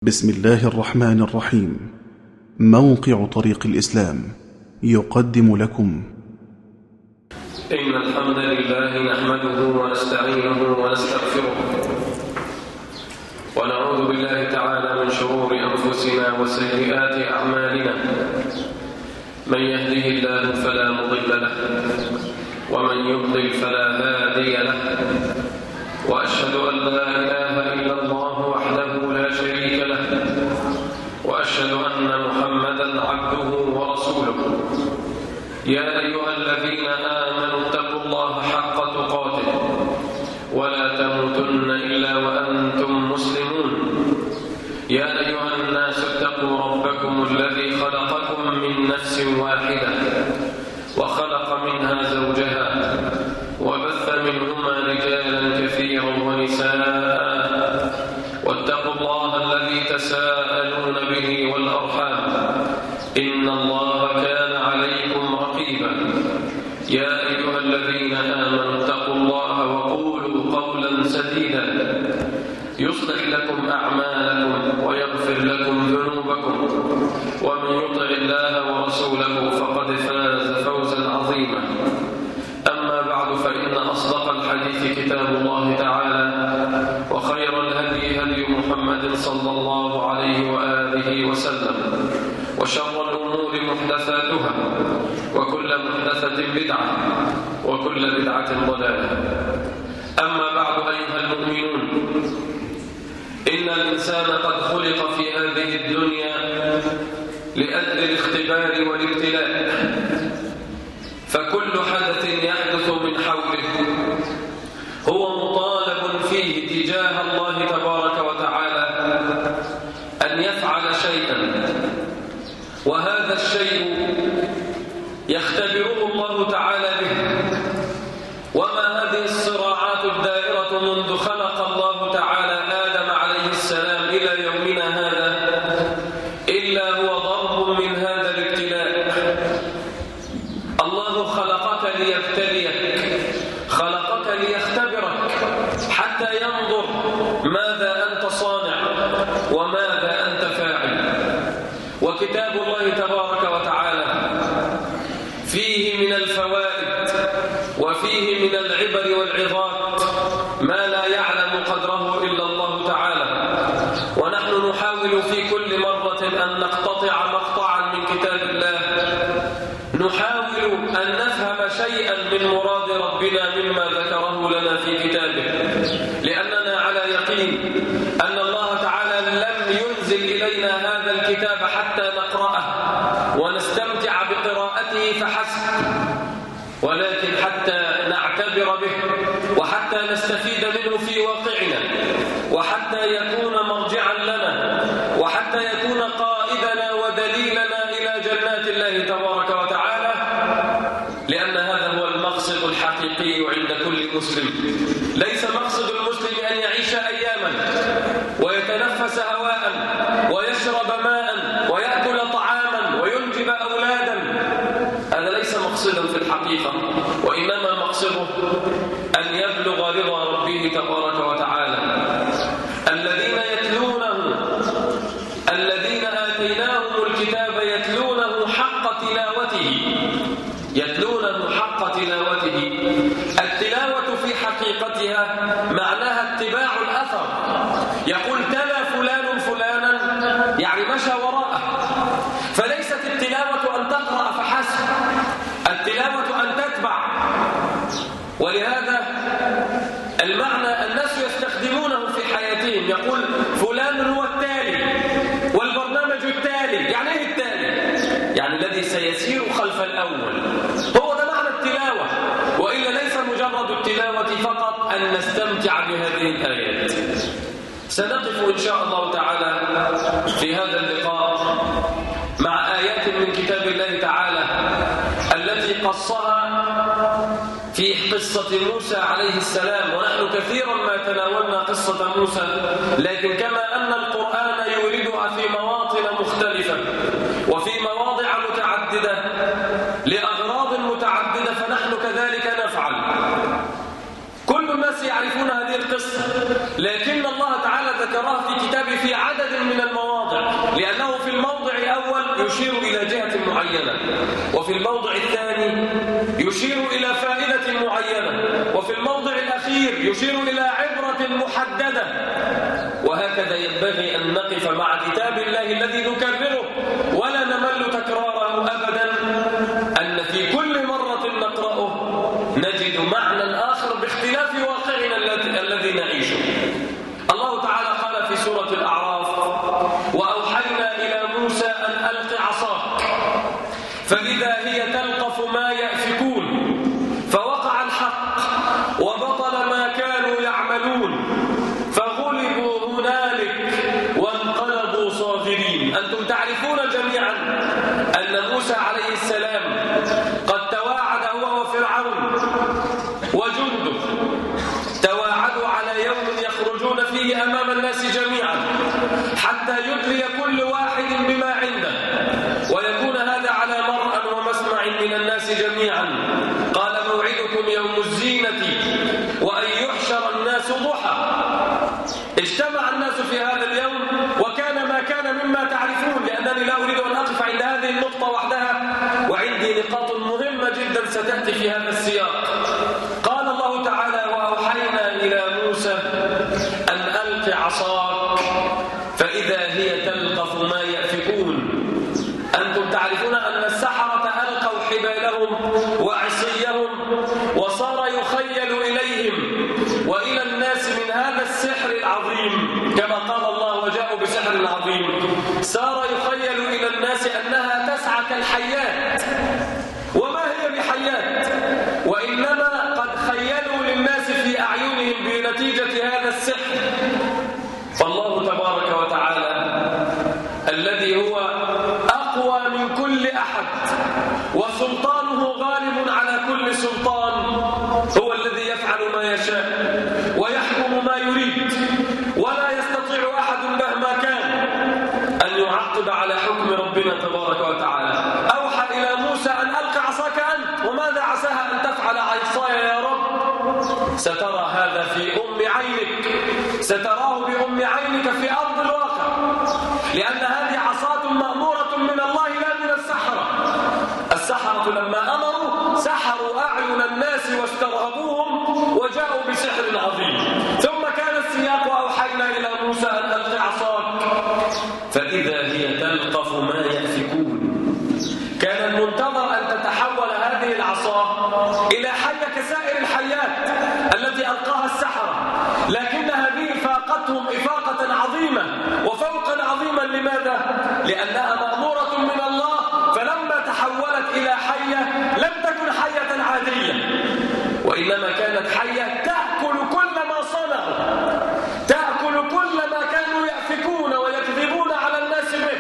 بسم الله الرحمن الرحيم. موقع طريق الإسلام يقدم لكم إن الحمد لله نحمده ونستعينه ونستغفره ونعوذ بالله تعالى من شرور أنفسنا وسيئات أعمالنا. من يهده الله فلا مضل له ومن يضلل فلا هادي له، وأشهد أن لا إله إلا الله وحده لا شريك له، وأشهد أن محمدًا عبده ورسوله. يا أيها الذين آمنوا اتقوا الله حق تقاته ولا تموتن إلا وأنتم مسلمون. يا أيها الناس اتقوا ربكم الذي خلقكم من نفس واحدة وخلق منها زوجها وبث منهما رجالا كثيرا ونساء، واتقوا الله الذي تساءلون به والأرحام، إن الله كان عليكم رقيبا. يا أيها الذين آمنوا اتقوا الله وقولوا قولا سديدا يصلح لكم أعمالكم ويغفر لكم ذنوبكم، ومن يطع الله ورسوله فقد فاز فوزا عظيما. أما بعد، فإن أصدق الحديث كتاب الله تعالى، وخير الهدي هدي محمد صلى الله عليه وآله وسلم، وشر الأمور محدثاتها، وكل محدثة بدعة، وكل بدعة ضلالة. أما بعد أيها المؤمنون، إن الإنسان قد خلق في هذه الدنيا لأجل الاختبار والابتلاء، فكل حدث يحدث من حوله هو مطالب فيه تجاه الله تبارك وتعالى أن يفعل شيئا، وهذا الشيء يختبره الله تعالى به. وما هذه الصراعات الدائرة منذ خلق الله تعالى آدم عليه السلام إلى يومنا هذا إلا هو ضرب من هذا الابتلاء. الله خلقك ليبتليك، خلقك ليختبرك حتى ينظر ماذا أنت صانع وماذا أنت فاعل. وكتاب الله تبارك وتعالى فيه من الفوائد وفيه من العبر والعظات ما لا يعلم قدره إلا الله تعالى، ونحن نحاول في كل مرة أن نقتطع مقطعا من كتاب الله، نحاول أن نفهم شيئا من مراد ربنا مما ذكره لنا في كتابه، لأننا على يقين أن الله تعالى لم ينزل إلينا هذا الكتاب حتى نقرأه ونستمتع بقراءته فحسب، ولكن حتى نعتبر به، وحتى نستفيد منه في واقعنا، وحتى يكون مرجعا لنا، وحتى يكون قائدنا ودليلنا إلى جنات الله تبارك وتعالى، لأن هذا هو المقصد الحقيقي عند كل مسلم. ليس مقصد المسلم أن يعيش أياما ويتنفس هواء ويشرب ماء ويأكل طعاما وينجب أولادا، هذا ليس مقصدا في الحقيقة، وإنما مقصده أن يبلغ رضا ربه تبارك وتعالى. الذين يتلونه، الذين آتيناهم الكتاب يتلونه حق تلاوته، يتلونه حق تلاوته. التلاوة في حقيقتها معناها اتباع الأثر. يقول تلا فلان فلانا، يعني مشى وراءه. فليست التلاوة أن تقرأ فحسب، التلاوة أن تتبع. ولهذا المعنى الناس يستخدمونه في حياتهم، يقول فلان هو التالي والبرنامج التالي. يعني ايه التالي؟ يعني الذي سيسير خلف الأول. هو ده معنى التلاوة، وإلا ليس مجرد التلاوة فقط أن نستمتع بهذه الآيات. سنقف إن شاء الله تعالى في هذا اللقاء مع آيات من كتاب الله تعالى التي قصها في قصة موسى عليه السلام. ونحن كثيرا ما تناولنا قصة موسى، لكن كما أن القرآن يوردها في مواطن مختلفة وفي مواضع متعددة لأغراض متعددة، فنحن كذلك نفعل. كل الناس يعرفون هذه القصة، لكن الله تعالى ذكرها في كتاب الكتاب في عدد من المواضع، لأنه في الموضع الأول يشير إلى جهة معينة، وفي الموضع الثاني يشير إلى فائدة معينة، وفي الموضع الأخير يشير إلى عبرة محددة. وهكذا ينبغي أن نقف مع كتاب الله الذي نكرره ولا نمل تكراره أبدا، أن في كل مرة نقرأه نجد معنى آخر باختلاف واقعنا الذي نعيشه. الله تعالى قال في سورة الأعراف: وأوحينا إلى موسى أن ألق عصاك فإذا هي تلقف ما يأفكون فوقع الحق وبطل ما كانوا يعملون فغلبوا هنالك وانقلبوا صاغرين. أنتم تعرفون جميعا أن موسى عليه السلام قد تواعد هو وفرعون وجنده، تواعدوا على يوم يخرجون فيه أمام الناس جميعا حتى يدلي كل واحد بما عنده ويكون هذا على مرأى ومسمع من الناس جميعا. قال: موعدكم يوم الزينة وأن يحشر الناس ضحى. اجتمع الناس في هذا اليوم وكان ما كان مما تعرفون، لأنني لا أريد أن أقف عند هذه النقطة وحدها، وعندي نقاط مهمة جدا ستأتي في هذا السياق. قال الله تعالى: وأوحينا إلى موسى أن ألق عصاك فإذا هي تلقف ما يأفكون. أنتم تعرفون أن السحرة ألقوا حبالهم وعصيهم وصار يخيل إليهم وإلى الناس من هذا السحر العظيم، كما قال الله: وجاءوا بسحر عظيم. صار يخيل إلى الناس أنها تسعى كالحيات، وما هي بحيات، وإنما قد خيلوا للناس في أعينهم بنتيجة هذا السحر. فالله تبارك وتعالى الذي هو أقوى من كل أحد وسلطانه غالب على كل سلطان هو الذي يفعل ما يشاء ويحكم ما يريد، ولا يستطيع أحد مهما كان أن يعقب على حكم ربنا تبارك وتعالى. أوحى إلى موسى أن ألق عصاك أنت، وماذا عساها أن تفعل عصاي يا رب؟ سترى هذا في عينك، ستراه بأم عينك في أرض الواقع، لأن هذه عصاة مأمورة من الله لا من السحرة. السحرة لما أمروا سحروا أعين الناس واسترهبوهم وجاءوا بسحر عظيم. ثم كان السياق: وأوحينا إلى موسى أن ألق عصاك فإذا هي تلقف ما يأفكون. كان المنتظر أن تتحول هذه العصا إلى حية كسائر الحيات التي ألقاها السحرة، لكن هذه فاقتهم إفاقة عظيمة وفوقا عظيما. لماذا؟ لأنها مأمورة من الله، فلما تحولت إلى حية لم تكن حية عادية، وإنما كانت حية تأكل كل ما صنعوا، تأكل كل ما كانوا يأفكون ويكذبون على الناس به،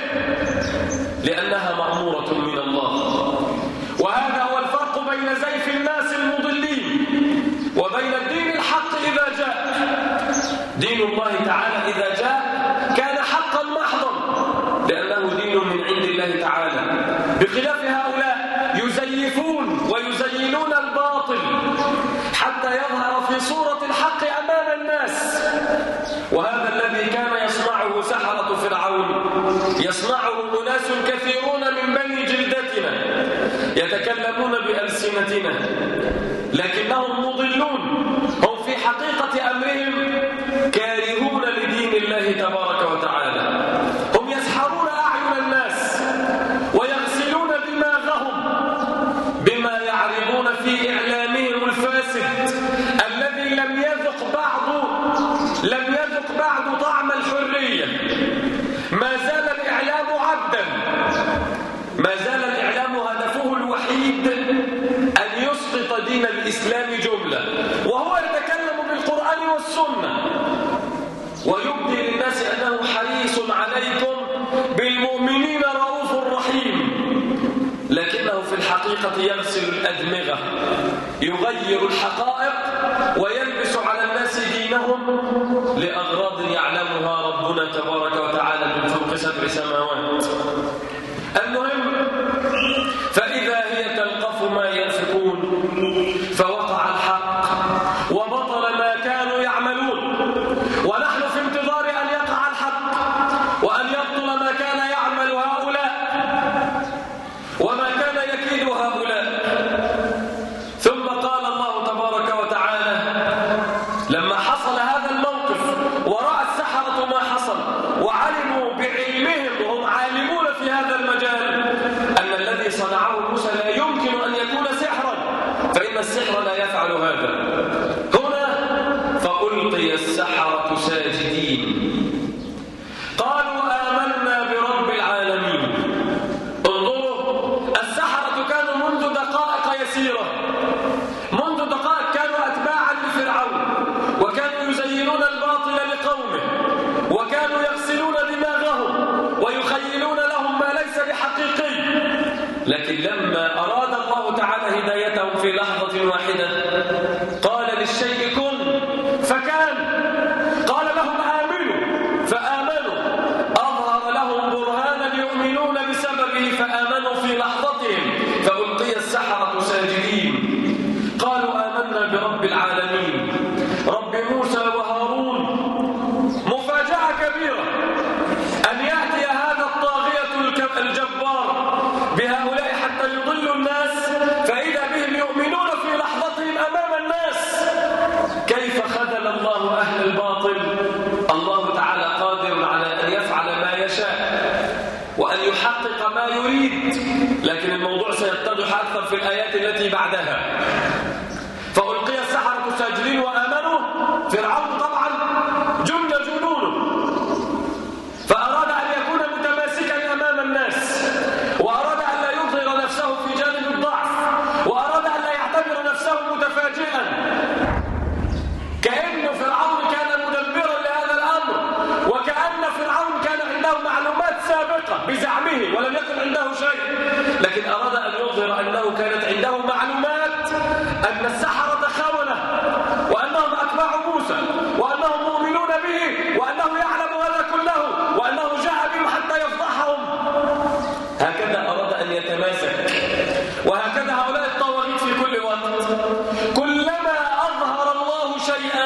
لأنها مأمورة من الله. وهذا هو الفرق بين زيف الناس المضلين وبين الدين الحق إذا جاء. دين الله تعالى إذا جاء كان حقا محضا، لأنه دين من عند الله تعالى، بخلاف هؤلاء يزيفون ويزينون الباطل حتى يظهر في صورة الحق أمام الناس. وهذا الذي كان يصنعه سحرة فرعون يصنعه أناس كثيرون من بني جلدتنا يتكلمون بألسنتنا، لكنهم مضلون، هم في حقيقة أمرهم كارهون لدين الله تبارك وتعالى. هم يسحرون أعين الناس ويغسلون دماغهم بما يعرضون في إعلامهم الفاسد الذي لم يذق بعد طعم الحرية. ما زال الإعلام عبدا، ما زال الإعلام هدفه الوحيد أن يسقط دين الإسلام جملة، وهو يتكلم بالقرآن والسنة ويبدي للناس أنه حريص عليكم بالمؤمنين رؤوف رحيم، لكنه في الحقيقة يغسل الأدمغة، يغير الحقائق ويلبس على الناس دينهم لأغراض يعلمها ربنا تبارك وتعالى من فوق 7 سماوات. المهم، فإذا هي تلقف ما يأفكون فوقع الحق وبطل ما كانوا يعملون، ونحن في انتظار أن يقع الحق لكن لما أراد الله تعالى هدايتهم في لحظة واحدة قال للشيء كن فكان، قال لهم آمنوا فآمنوا، أظهر لهم برهانا يؤمنون بسببه فآمنوا في لحظتهم، فألقي السحرة ساجدين قالوا آمنا برب العالمين رب موسى وهارون. مفاجأة كبيرة أن يأتي هذا الطاغية الجبار بهؤلاء حتى يضلوا الناس، فإذا بهم يؤمنون في لحظتهم أمام الناس. كيف خذل الله أهل الباطل؟ الله تعالى قادر على أن يفعل ما يشاء وأن يحقق ما يريد، لكن الموضوع سيتضح أكثر في الآيات التي بعدها. فألقي السحرة ساجدين وآمنوا. فرعون طبعا جن جنونه، فأراد أن يكون متماسكا أمام الناس، وأراد أن لا يظهر نفسه في جانب الضعف، وأراد أن لا يعتبر نفسه متفاجئا، كأن فرعون كان مدبرا لهذا الأمر، وكأن فرعون كان عنده معلومات سابقة بزعمه ولم يكن عنده شيء، لكن أراد أن يظهر أنه كانت عنده معلومات أن السحرة خونة، وأنهم أتباع موسى، وأنهم مؤمنون به، وأنه يعلم هذا كله، وأنه جاء بهم حتى يفضحهم. هكذا أراد أن يتماسك، وهكذا هؤلاء الطواغيت في كل وقت كلما أظهر الله شيئا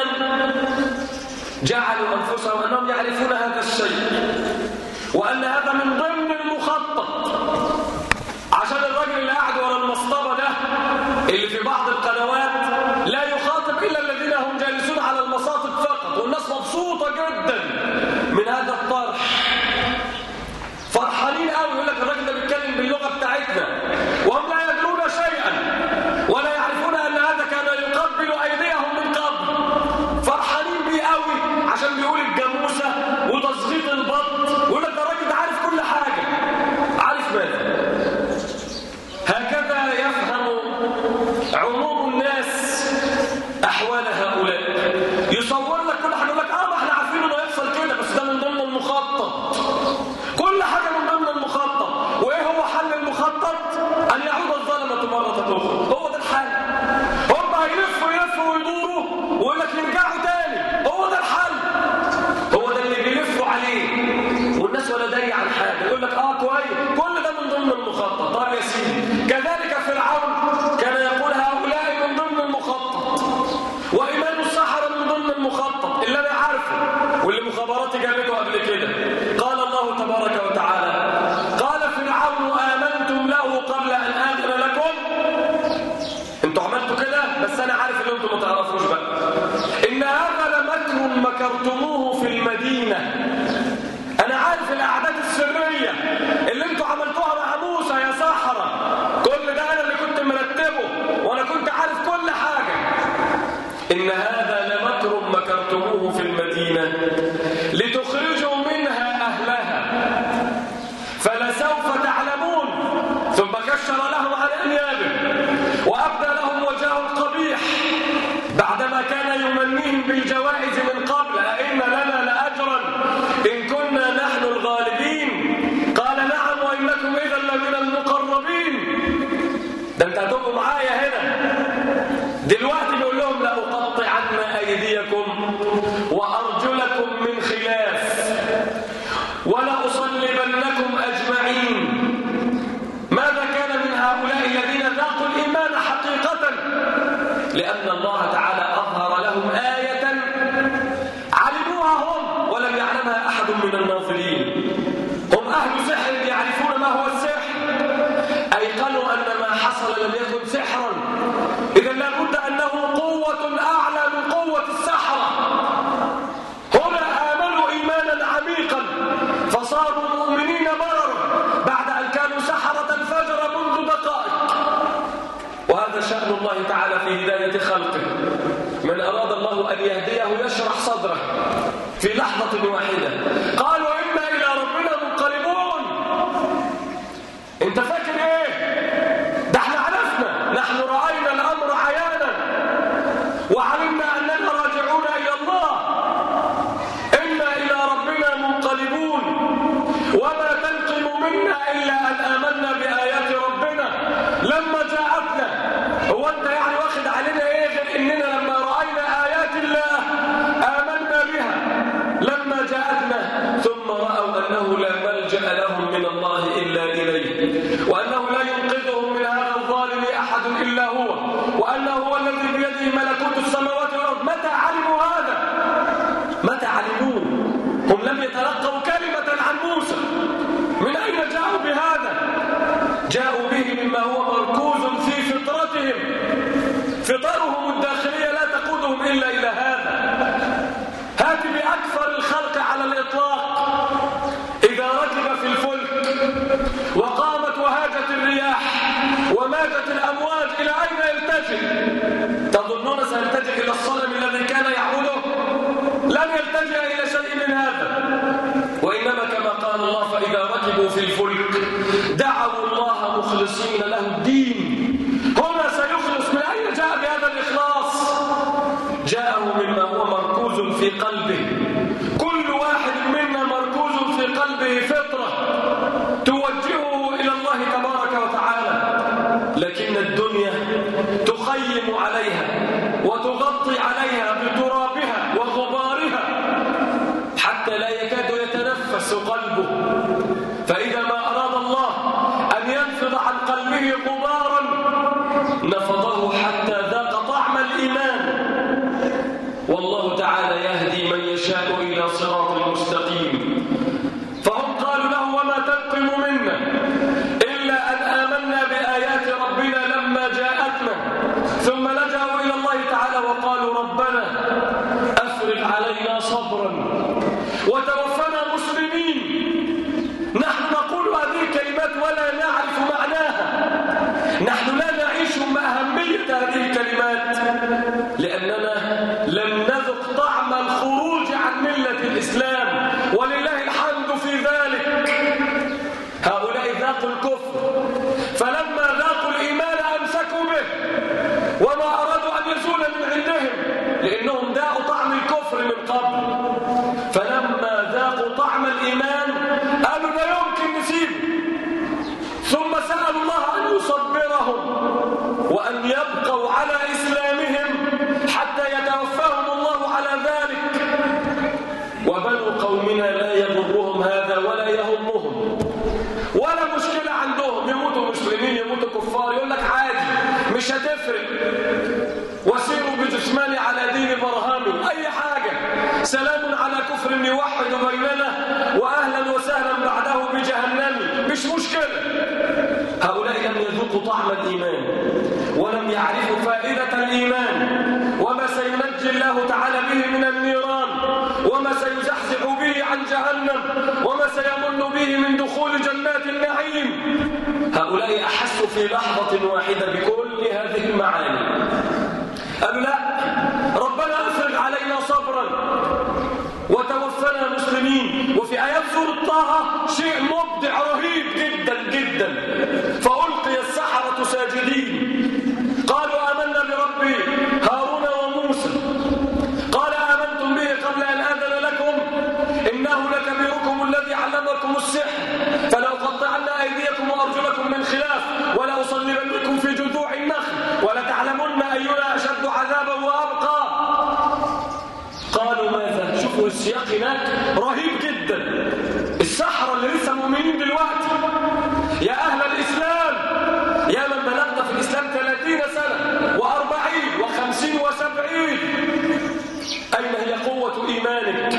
جعلوا أنفسهم أنهم يعرفون هذا الشيء، وأن هذا من ضمن المخطط، عشان الرجل اللي قاعد ورا المصطبة ده اللي في بعض القنوات لا يخاطب إلا الذين هم جالسون على المصاطب فقط، والناس مبسوطة جدا من هذا الطرح، فرحانين قوي، يقول لك الراجل ده بيتكلم باللغة بتاعتنا، وهم لا يدرون شيئا ولا يعرفون أن هذا كان يقبل أيديهم من قبل، فرحانين بيه قوي عشان بيقول الجاموسة وتصغيط البط، ويقول لك ده الراجل ده عارف كل حاجة. عارف ماذا؟ هكذا يفهم عموم الناس أحوال هؤلاء، يصور لك كل حاجة، يقول لك ما احنا عارفين انه يحصل كده، بس ده من ضمن المخطط، كل حاجة من ضمن المخطط. وايه هو حل المخطط؟ أن يعود الظلمة مرة أخرى، هو ده الحل. هم هيلفوا ويدوروا ويقول لك يرجعوا تاني، هو ده الحل، هو ده اللي بيلفوا عليه، والناس ولا داري عن حاجة، يقول لك كويس، كل ده من ضمن المخطط. طب يا سيدي، كذلك فرعون كان يقول هؤلاء من ضمن المخطط، وإيمان السحرة من ضمن المخطط اللي أنا عارفه واللي مخابراتي جابته قبل كده. قال الله تبارك وتعالى: قال فرعون آمنتم له قبل أن آذن لكم؟ انتوا عملتوا كده بس أنا عارف اللي انتوا ما تعرفوش بقى. إن هذا لمكر مكرتموه في المدينة. أنا عارف الأعداد السرية اللي انتوا عملتوها مع موسى يا سحرة، كل ده أنا اللي كنت مرتبه، وأنا كنت عارف كل حاجة. إن هذا لمكر مكرتموه في المدينة لتخرجوا منها أهلها فلسوف تعلمون. ثم كشر لهم عن أنيابه وأبدى لهم وجهه القبيح بعدما كان يمنيهم بالجوائز من قبل: أئن لنا لأجرا إن كنا نحن الغالبين. قال: نعم وإنكم إذا لمن المقربين. ده انت هتبقوا معايا هنا دلوقتي. بيقول لهم: لأقطعن أيديكم وأرجلكم من خلاف ولأصلبنكم أجمعين. ماذا كان من هؤلاء الذين ذاقوا الإيمان حقيقة؟ لأن الله تعالى أظهر لهم آية علموها هم ولم يعلمها أحد من الناظرين. هم أهل سحر يعرفون ما هو السحر، أيقنوا أن ما حصل لم يكن سحرا، إذا لابد أنه قوة أعلى من قوة السحرة. هنا آمنوا إيمانا عميقا فصاروا مؤمنين بررا بعد أن كانوا سحرة الفجر منذ دقائق. وهذا شأن الله تعالى في هداية خلقه. من أراد الله أن يهديه يشرح صدره في لحظة واحدة. قالوا: إنا إلى ربنا منقلبون. انت فاكر ايه؟ ده احنا عرفنا ركبوا في الفلك دعوا الله مخلصين له الدين. هنا سيخلص. من أين جاء بهذا الإخلاص؟ جاءه مما هو مركوز في قلبه. كل واحد منا مركوز في قلبه فطرة توجهه إلى الله تبارك وتعالى، لكن الدنيا تخيم عليها وتغطي عليها بترابها وغبارها حتى لا يكاد يتنفس قلبه. فإذا ما أراد الله أن ينفض عن قلبه غبارا نفضه حتى ذاق طعم الإيمان. والله تعالى يهدي من يشاء إلى صراط مستقيم. فهم قالوا له وما تنقم منا إلا أن آمنا بآيات ربنا لما جاءتنا، ثم لجأوا إلى الله تعالى وقالوا ربنا أفرغ علينا صبرا وتوفنا مسلمين. نحن نقول هذه الكلمات ولا نعرف معناها، نحن لا نعيش مع أهمية هذه الكلمات لأننا لم نذق طعم الخروج عن ملة الإسلام، ولله الحمد في ذلك. هؤلاء ذاقوا الكفر، فلما ذاقوا الإيمان أمسكوا به وما أرادوا أن يزول من عندهم، لأنهم ذاقوا طعم الكفر من قبل. فلما ذاقوا طعم الإيمان قالوا لا يمكن نسيبه، ثم سألوا الله أن يصبرهم وأن يبقوا على إسلامهم حتى يتوفاهم الله على ذلك. وبنو قومنا لا يضرهم هذا ولا يهمهم، ولا مشكلة عندهم، يموتوا مسلمين يموتوا كفار، يقول لك عادي مش هتفرق، وسيروا بجثماني على دين برهامي، أي حاجة، سلام على كفر يوحد بيننا وأهلا وسهلا بعده بجهنم، مش مشكلة. هؤلاء لم يذوقوا طعم الإيمان ولم يعرفوا فائدة الإيمان وما سينجي الله تعالى به من النيران وما سيزحزح به عن جهنم وما سيمن به من دخول جنات النعيم. هؤلاء أحسوا في لحظة واحدة بكل هذه المعاني. قالوا لا، ربنا أفرغ علينا صبرا وتوفنا مسلمين. وفي آيات سورة طه شيء مبدع رهيب جدا جدا. فألقي السحرة ساجدين قالوا آمنا برب هارون وموسى قال آمنتم به قبل أن آذن لكم إنه لكبيركم الذي علمكم السحر فلأقطعن أيديكم وأرجلكم من خلاف ولأصلبنكم في جذوع النخل ولتعلمن أينا أشد عذابا وأبقى. قالوا ماذا؟ شوفوا السياق هناك رهيب جدا. السحرة اللي لسه مؤمنين دلوقتي، يا أهل الإسلام، يا من بلغت في الإسلام 30 سنة و40 و50 و70، أين هي قوة إيمانك؟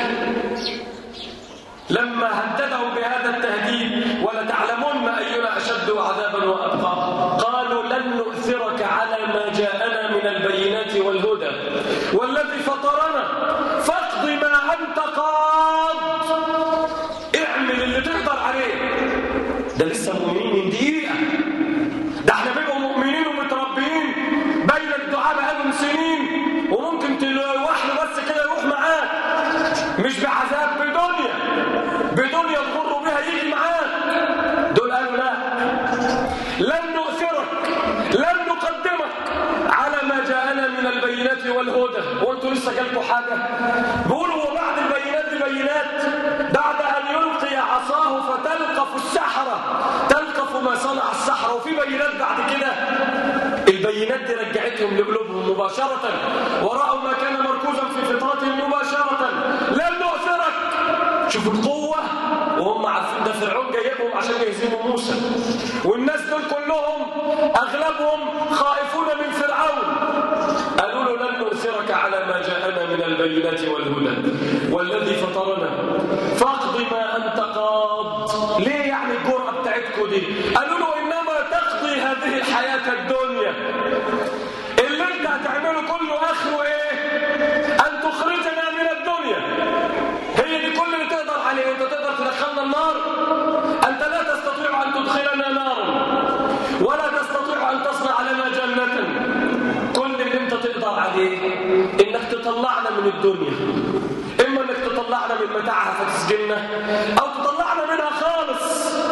لما هددوا بهذا التهديد ولتعلمن أينا أشد عذابا وأبقى، قالوا لن نؤثرك على ما جاءنا من البينات والهدى والذي فطرنا فاقض ما أنت قاض. اعمل اللي تقدر عليه. ده لسه مؤمنين من دقيقة، ده احنا بيبقوا مؤمنين ومتربيين بين الدعاء بقالهم سنين، وممكن واحد بس كده يروح معاك مش بعذاب، بدنيا تغر بها يجي معاك. دول قالوا لا، لن نؤثرك، لن نقدمك على ما جاءنا من البينات والهدى. وانتوا لسه جالكوا حاجة؟ بيقولوا وبعد البينات ببينات، بعد أن يلقي عصاه فتلقف السحرة، تلقف ما صنع السحرة. وفي بينات بعد كده، البينات دي رجعتهم لقلوبهم مباشرة ورأوا ما كان مركوزا في فطرتهم مباشرة. لن نؤثرك. شوفوا القوة، وهم عارفين ده فرعون جايبهم عشان يهزموا موسى، والناس دول كلهم أغلبهم خائفون من فرعون. قالوا له لن نؤثرك على ما جاءنا من البينات والهدى والذي فطرنا فاقض ما أنت قاض. ليه يعني الجرأة بتاعتكم دي؟ قالوا له إنما تقضي هذه الحياة الدنيا، اللي انت هتعمله كله آخره ايه؟ أن تخرجنا من الدنيا. هي دي كل اللي تقدر عليه. انت تقدر تدخلنا النار؟ أنت لا تستطيع أن تدخلنا نارا ولا تستطيع أن تصنع لنا جنة. كل اللي انت تقدر عليه انك تطلعنا من الدنيا، اما انك تطلعنا من متاعها فتسجننا، او تطلعنا منها خالص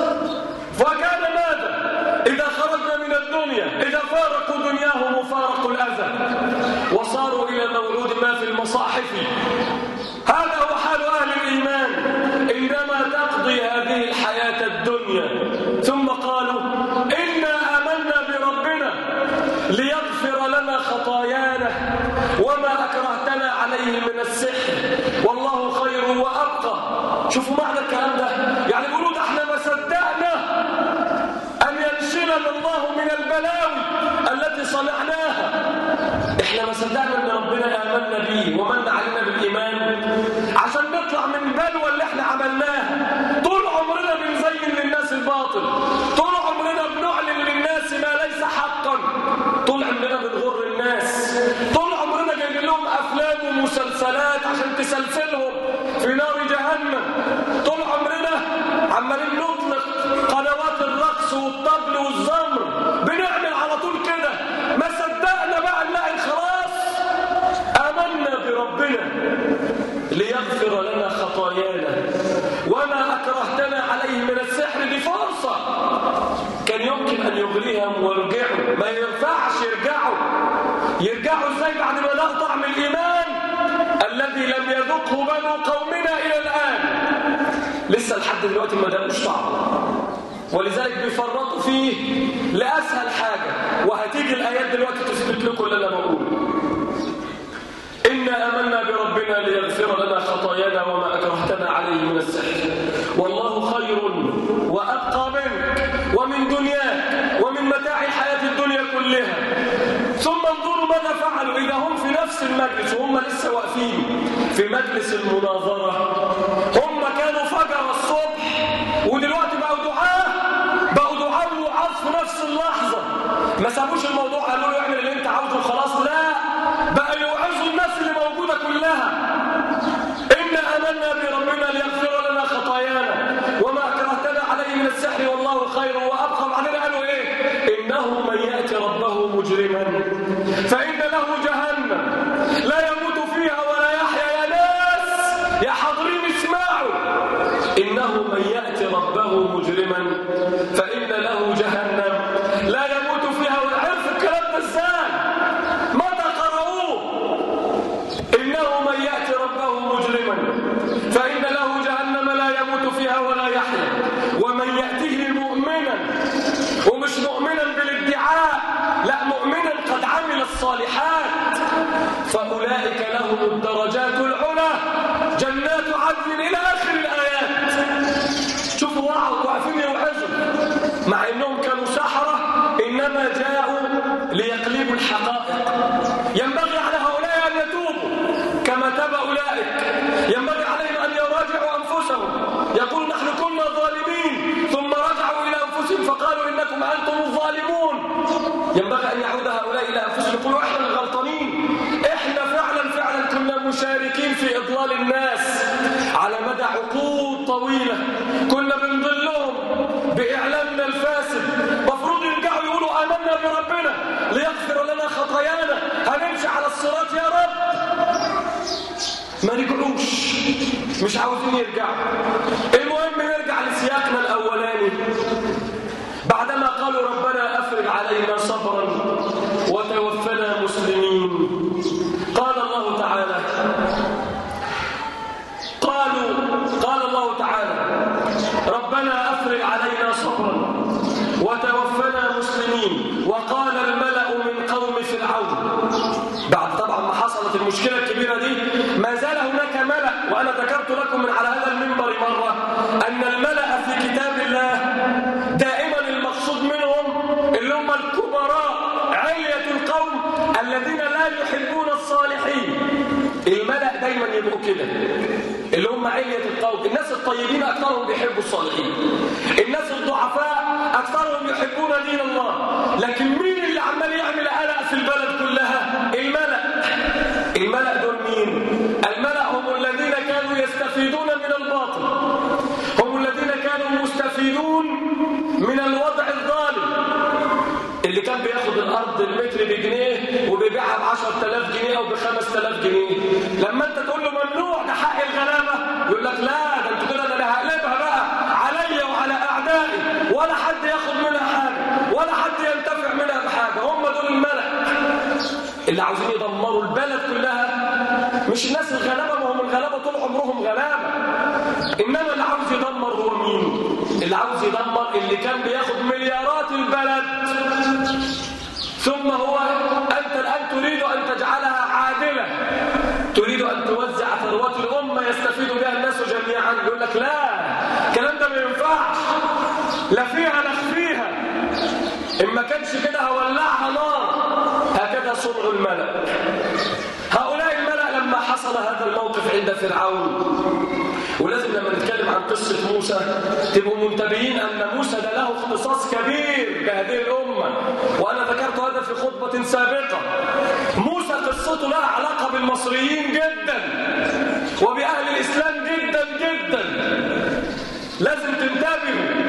في المصاحف. هذا هو حال أهل الإيمان، إنما تقضي هذه الحياة الدنيا. ثم قالوا إنا آمنا بربنا ليغفر لنا خطايانا وما أكرهتنا عليه من السحر والله خير وأبقى. شوفوا معنى الكلام ده، يعني بيقولوا ده احنا ما صدقنا أن ينشلنا الله من البلاوي التي صنعناها. احنا ما صدقنا ان ربنا آمنا به ومن علينا بالإيمان عشان نطلع من البلوى اللي احنا عملناها. طول عمرنا بنزين للناس الباطل، طول عمرنا بنعلن للناس ما ليس حقا، طول عمرنا بنغر الناس، طول عمرنا جايبين لهم أفلام ومسلسلات عشان تسلسلهم في نار جهنم، طول عمرنا عمالين نطلق قنوات الرقص والطبل والزمر، بنعمل على طول كده. ما صدقنا بقى نلاقي خلاص آمنا بربنا ليغفر لنا خطايانا وما أكرهتنا عليه من السحر. دي فرصة كان يمكن أن يغريهم ويرجعوا، ما ينفعش يرجعوا ازاي بعد ما ذاقوا طعم الإيمان الذي لم يذقه بنو قومنا إلى الآن؟ لسه لحد دلوقتي ما ذاقوش طعمه، ولذلك بيفرطوا فيه لأسهل حاجة. وهتيجي الآيات دلوقتي تثبت لكم اللي أنا بقوله. إنا آمنا بربنا ليغفر لنا خطايانا وما أكرهتنا عليه من السحر والله خير وأبقى منك ومن دنياك ومن متاع الحياة الدنيا كلها. ثم انظروا ماذا فعلوا إذا هم في نفس المجلس وهم لسه واقفين في مجلس المناظرة. هم كانوا فجر الصبح ودلوقتي بقوا دعاء ووعظ في نفس اللحظة. ما سابوش الموضوع قالوا له اعمل اللي انت عاوزه وخلاص، لا، بقى يوعظوا الناس اللي موجودة كلها. إنا آمنا بربنا ليغفر لنا خطايانا وما أكرهتنا عليه من السحر والله خير وأبقى. بعدين قالوا إيه؟ إنه من يأتي ربه مجرما فإن له جهنم لا يموت فيها ولا يحيا. يا ناس يا حاضرين اسمعوا، إنه من يأتي ربه مجرما فإن له جهنم لا يموت فيها. وعرفوا الكلام ده ازاي؟ متى قرأوه؟ إنه من يأتي ربه مجرما فإن له جهنم لا يموت فيها ولا يحيا. ومن يأتيه مؤمنا، ومش مؤمنا بالادعاء، لا، مؤمنا قد عمل الصالحات، فأولئك لهم الدرجات العلى جنات عدن إلى آخر الآيات. شوفوا واقفين يوعظوا مع إنهم كانوا سحرة، إنما جاءوا ليقلبوا الحقائق. ينبغي على هؤلاء أن يتوبوا كما تاب أولئك، ينبغي عليهم أن يراجعوا أنفسهم، يقولوا نحن كنا ظالمين، ثم رجعوا إلى أنفسهم فقالوا إنكم أنتم الظالمون. ينبغي أن يعود هؤلاء إلى أنفسهم يقولوا إحنا الغلطانين، إحنا فعلا كنا مشاركين في إضلال الناس على مدى عقود طويلة، كنا بنضلهم بإعلامنا الفاسد. مفروض يرجعوا يقولوا آمنا بربنا ليغفر لنا خطايانا، هنمشي على الصراط يا رب. ما رجعوش، مش عاوزين يرجعوا. المهم نرجع لسياقنا الأولاني. بعدما قالوا ربنا أفرغ علينا صبرا وتوفنا مسلمين، قال الله تعالى ربنا أفرغ علينا صبرا وتوفنا مسلمين. وقال الملأ من قوم فرعون، بعد طبعا ما حصلت المشكلة الكبيرة دي، ما زال هناك ملأ. وأنا ذكرت لكم من على هذا المنبر مرة أن الملأ في كتاب الله دائما المقصود منهم اللي هم الكبراء، علية القوم الذين لا يحبون الصالحين. الملأ دايما يبقوا كده، اللي هم علية القوم. الناس الطيبين أكثرهم بيحبوا الصالحين، الناس الضعفاء أكثرهم يحبون دين الله. لكن مين اللي عمال يعمل قلق في البلد كلها؟ الملأ دول مين؟ الملأ هم الذين كانوا يستفيدون من الباطل، هم الذين كانوا مستفيدون من الوضع الظالم. اللي كان بياخد الأرض المتر بجنيه وبيبيعها ب10,000 جنيه أو ب5,000 جنيه، لما أنت تقول له ممنوع ده حق الغلابة، يقول لك لا، ده أنت كده أنا هقلبها بقى عليا وعلى أعدائي، ولا حد ياخد منها حاجة ولا حد ينتفع منها بحاجة. هم دول الملأ اللي عاوزين يدمروا البلد كلها مش الناس الغلابة، ما هم الغلابة طول عمرهم غلابة. إنما اللي عاوز يدمر هو مين؟ اللي عاوز يدمر اللي كان بياخد مليارات البلد، ثم هو أنت الآن تريد أن تجعلها عادلة، تريد أن توزع ثروات الأمة يستفيد بها الناس جميعا. يقول لك لا، الكلام ده ما ينفعش، لا فيها لا فيها، إن ما كانش كده هولعها نار. هكذا صنع الملأ. هؤلاء الملأ لما حصل هذا الموقف عند فرعون، ولازم لما نتكلم عن قصة موسى تبقوا منتبهين أن موسى ده له اختصاص كبير بهذه الأمة، وأنا ذكرت هذا في خطبة سابقة. موسى قصته لها علاقة بالمصريين جدا وبأهل الإسلام جدا جدا، لازم تنتبهوا.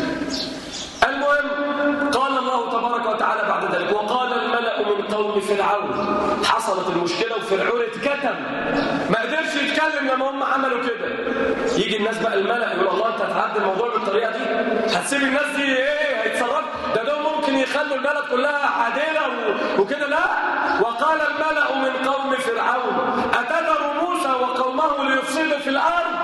المهم قال الله تبارك وتعالى بعد ذلك: وقال الملأ من قوم فرعون. حصلت المشكلة وفرعون اتكتم، ما قدرش يتكلم لما هم عملوا كده. يجي الناس بقى الملأ يقول: الله انت هتعدي الموضوع بالطريقة دي؟ هتسيب الناس دي ايه؟ هيتصرف؟ ده دول ممكن يخلوا البلد كلها عادلة وكده. لا. وقال الملأ من قوم فرعون: أتذر موسى وقومه ليفسدوا في الأرض؟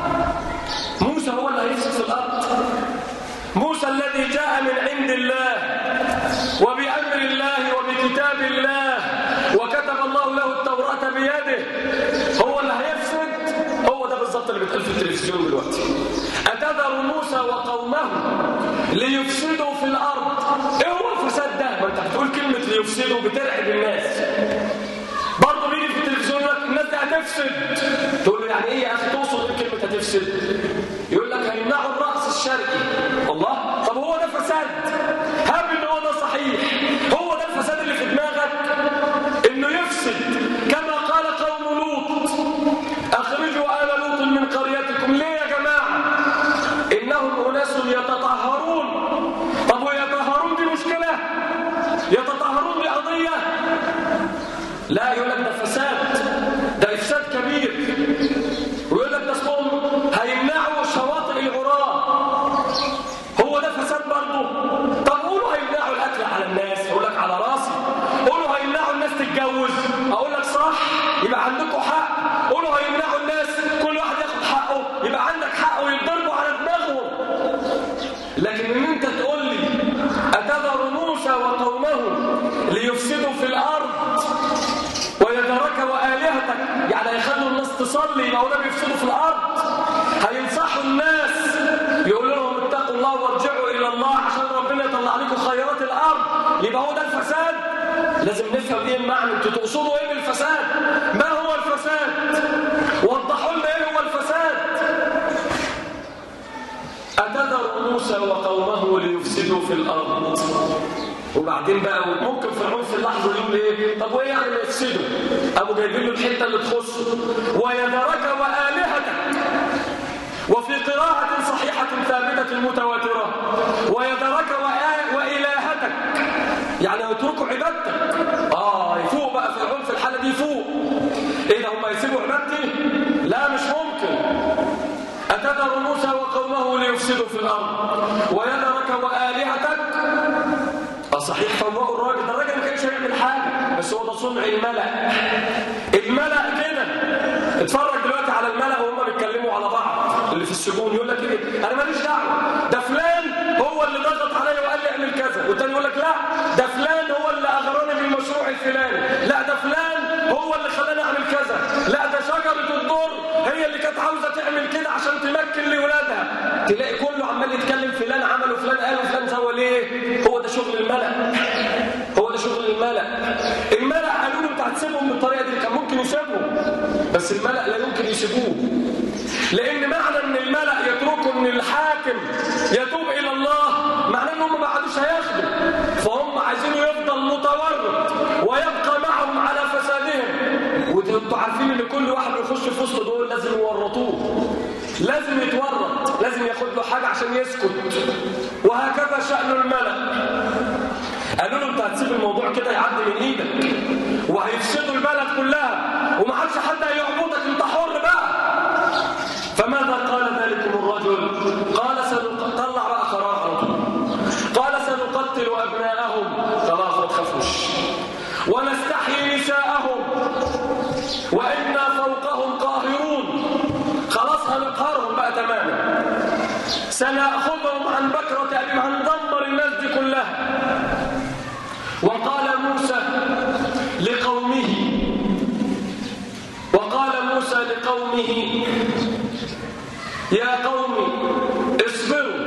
موسى هو اللي هيفسد في الأرض؟ موسى الذي جاء من عند الله وبأمر الله وبكتاب الله وكتب الله له التوراة بيده، هو اللي هيفسد؟ هو ده بالظبط اللي بيتقال في التلفزيون دلوقتي. أتذر موسى وقومه ليفسدوا في الأرض؟ ايه هو الفساد ده؟ ما انت بتقول كلمة ليفسدوا بترعب الناس. برضه بيجي في التلفزيون يقول لك الناس دي هتفسد، تقول له يعني ايه يا اخي توصل ايه كلمة هتفسد؟ يقول لك هيمنعوا الرأس الشرقي. والله طب هو ده فساد؟ هاب ان هو ده صحيح، هو ده الفساد اللي في دماغك انه يفسد كما قال قوم لوط: اخرجوا آل لوط من قريتكم. ليه يا جماعة؟ انهم اناس يتطهرون. طب ويتطهرون دي مشكلة؟ يتطهرون دي قضية؟ لا، يقول لك ده فساد، ده افساد كبير. ويقول لك ده اسمهم هيمنعوا شواطئ العراة، هو ده فساد برضه؟ طب قولوا هيمنعوا الاكل على الناس، اقول لك على راسي. قولوا هيمنعوا الناس تتجوز، اقول لك صح، يبقى عندكم حق. قولوا هيمنعوا الناس كل واحد ياخد حقه، يبقى عندك حق، ويضربوا على دماغهم. لكن ان انت تقول لي أتذر موسى وقومه ليفسدوا في الارض ويذرك وآلهتك، يعني هيخلوا الناس تصلي يبقى هنا بيفسدوا في الارض، هينصحوا الناس يقولوا لهم اتقوا الله وارجعوا الى الله عشان ربنا يطلع لكم خيرات الارض، يبقى هو ده الفساد؟ لازم نفهم ايه المعنى، انتوا تقصدوا ايه بالفساد؟ ما هو الفساد؟ وضحوا لنا ايه هو الفساد. أتذر موسى وقومه ليفسدوا في الارض، وبعدين بقى ممكن فرعون في اللحظه يقول ايه؟ طب وايه يعني يفسدوا؟ ابو جايبين له الحته اللي تخصه: ويذرك وآلهتك. وفي قراءة صحيحة ثابتة متواترة: ويذرك وإلهتك، يعني يتركوا عبادتك. يفوق بقى فرعون في الحالة دي، يفوق. ايه ده، هم يسيبوا عبادتي؟ لا، مش ممكن. أتذر موسى وقومه ليفسدوا في الأرض ويذرك وآلهتك. صحيح فوقوا الراجل ده، الراجل ما كانش هيعمل حاجة، بس هو ده صنع الملأ. الملأ كده. اتفرج دلوقتي على الملأ وهم بيتكلموا على بعض اللي في السجون، يقول لك ايه؟ انا ماليش دعوه، ده فلان هو اللي ضغط عليا وقال لي اعمل كذا، والتاني يقول لك لا، ده فلان هو اللي اغراني بالمشروع الفلاني، لا ده فلان هو اللي خلاني اعمل كذا، لا ده شجره الدر هي اللي كانت عاوزه تعمل كده عشان تمكن لاولادها. تلاقي كله عمال يتكلم فلان عمل وفلان قال وفلان سوى. ليه؟ هو ده شغل الملأ، هو ده شغل الملأ. الملأ قالوا له انت هتسيبهم بالطريقه دي، كان ممكن يسيبهم، بس الملأ لا يمكن يسيبوه، لان معنى ان الملأ يتركوا ان الحاكم يتوب الى الله معناه ان هم ما عادوش هياخدوا، فهم عايزينه يفضل متورط ويبقى معهم على فسادهم. وانتوا عارفين ان كل واحد يخش في وسط دول لازم يورطوه، لازم يتورط، لازم ياخد له حاجه عشان يسكت. وهكذا شأن الملأ. قالوا له انت هتسيب الموضوع كده يعدي من ايدك وهيفسدوا البلد كلها وما عادش حد هيعبدك، انت حر بقى. فماذا قال ذلكم الرجل؟ قال طلع بقى قرار على طول. قال سنقتل ابناءهم، خلاص ما تخافوش، ونستحيي نساءهم، وإنا سنأخذهم عن بكرة أبيهم، هندمر الناس دي كلها. وقال موسى لقومه يا قوم اصبروا.